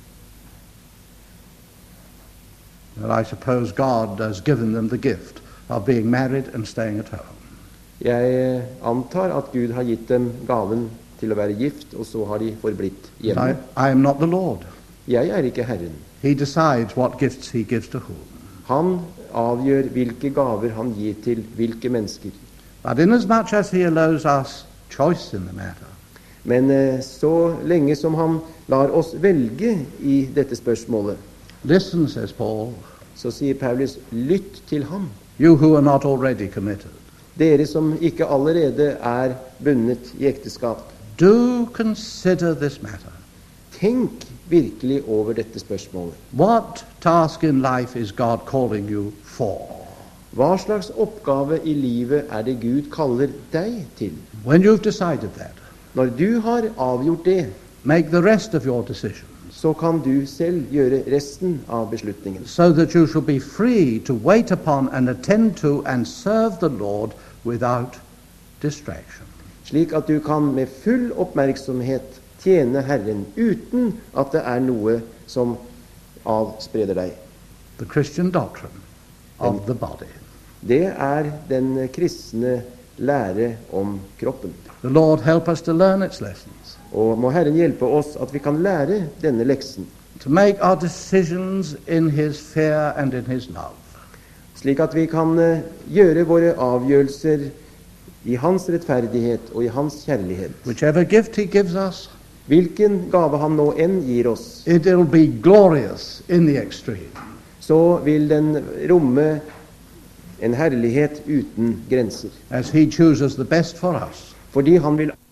Well, I suppose God has given them the gift of being married and staying at home. Jeg antar at Gud har gitt dem gaven til å være gift, og så har de forblitt But hjemme. I am not the Lord. Jeg er ikke Herren. He decides what gifts he gives to whom. Han avgjør hvilke gaver han gir til hvilke mennesker. But inasmuch as he allows us choice in the matter, Men så lenge som han lar oss velge i dette spørsmålet, listen, says Paul, så sier Paulus, lytt til ham. you who are not already committed. Dere som ikke allerede er bundet i ekteskap. Do consider this matter. Tenk virkelig over dette spørsmålet. What task in life is God calling you for? Hva slags oppgave i livet er det Gud kaller deg til? When you've decided that, Når du har avgjort det, make the rest of your decisions så kan du selv gjøre resten av beslutningen. so that you shall be free to wait upon and attend to and serve the Lord without distraction. Slik at du kan med full oppmerksomhet tjene Herren uten at det er noe som avspreder deg. The Christian doctrine of the body. Det er den kristne lære om kroppen. The Lord help us to learn its lessons, Og må Herren hjelpe oss at vi kan lære denne leksen, to make our decisions in His fear and in His love, slik at vi kan gjøre våre avgjørelser i hans rettferdighet og i hans kjærlighet. whichever gift He gives us. Hvilken gave han nå enn gir oss, It'll be glorious in the extreme. så vil den romme en herlighet uten grenser. As He chooses the best for us. Fordi han vil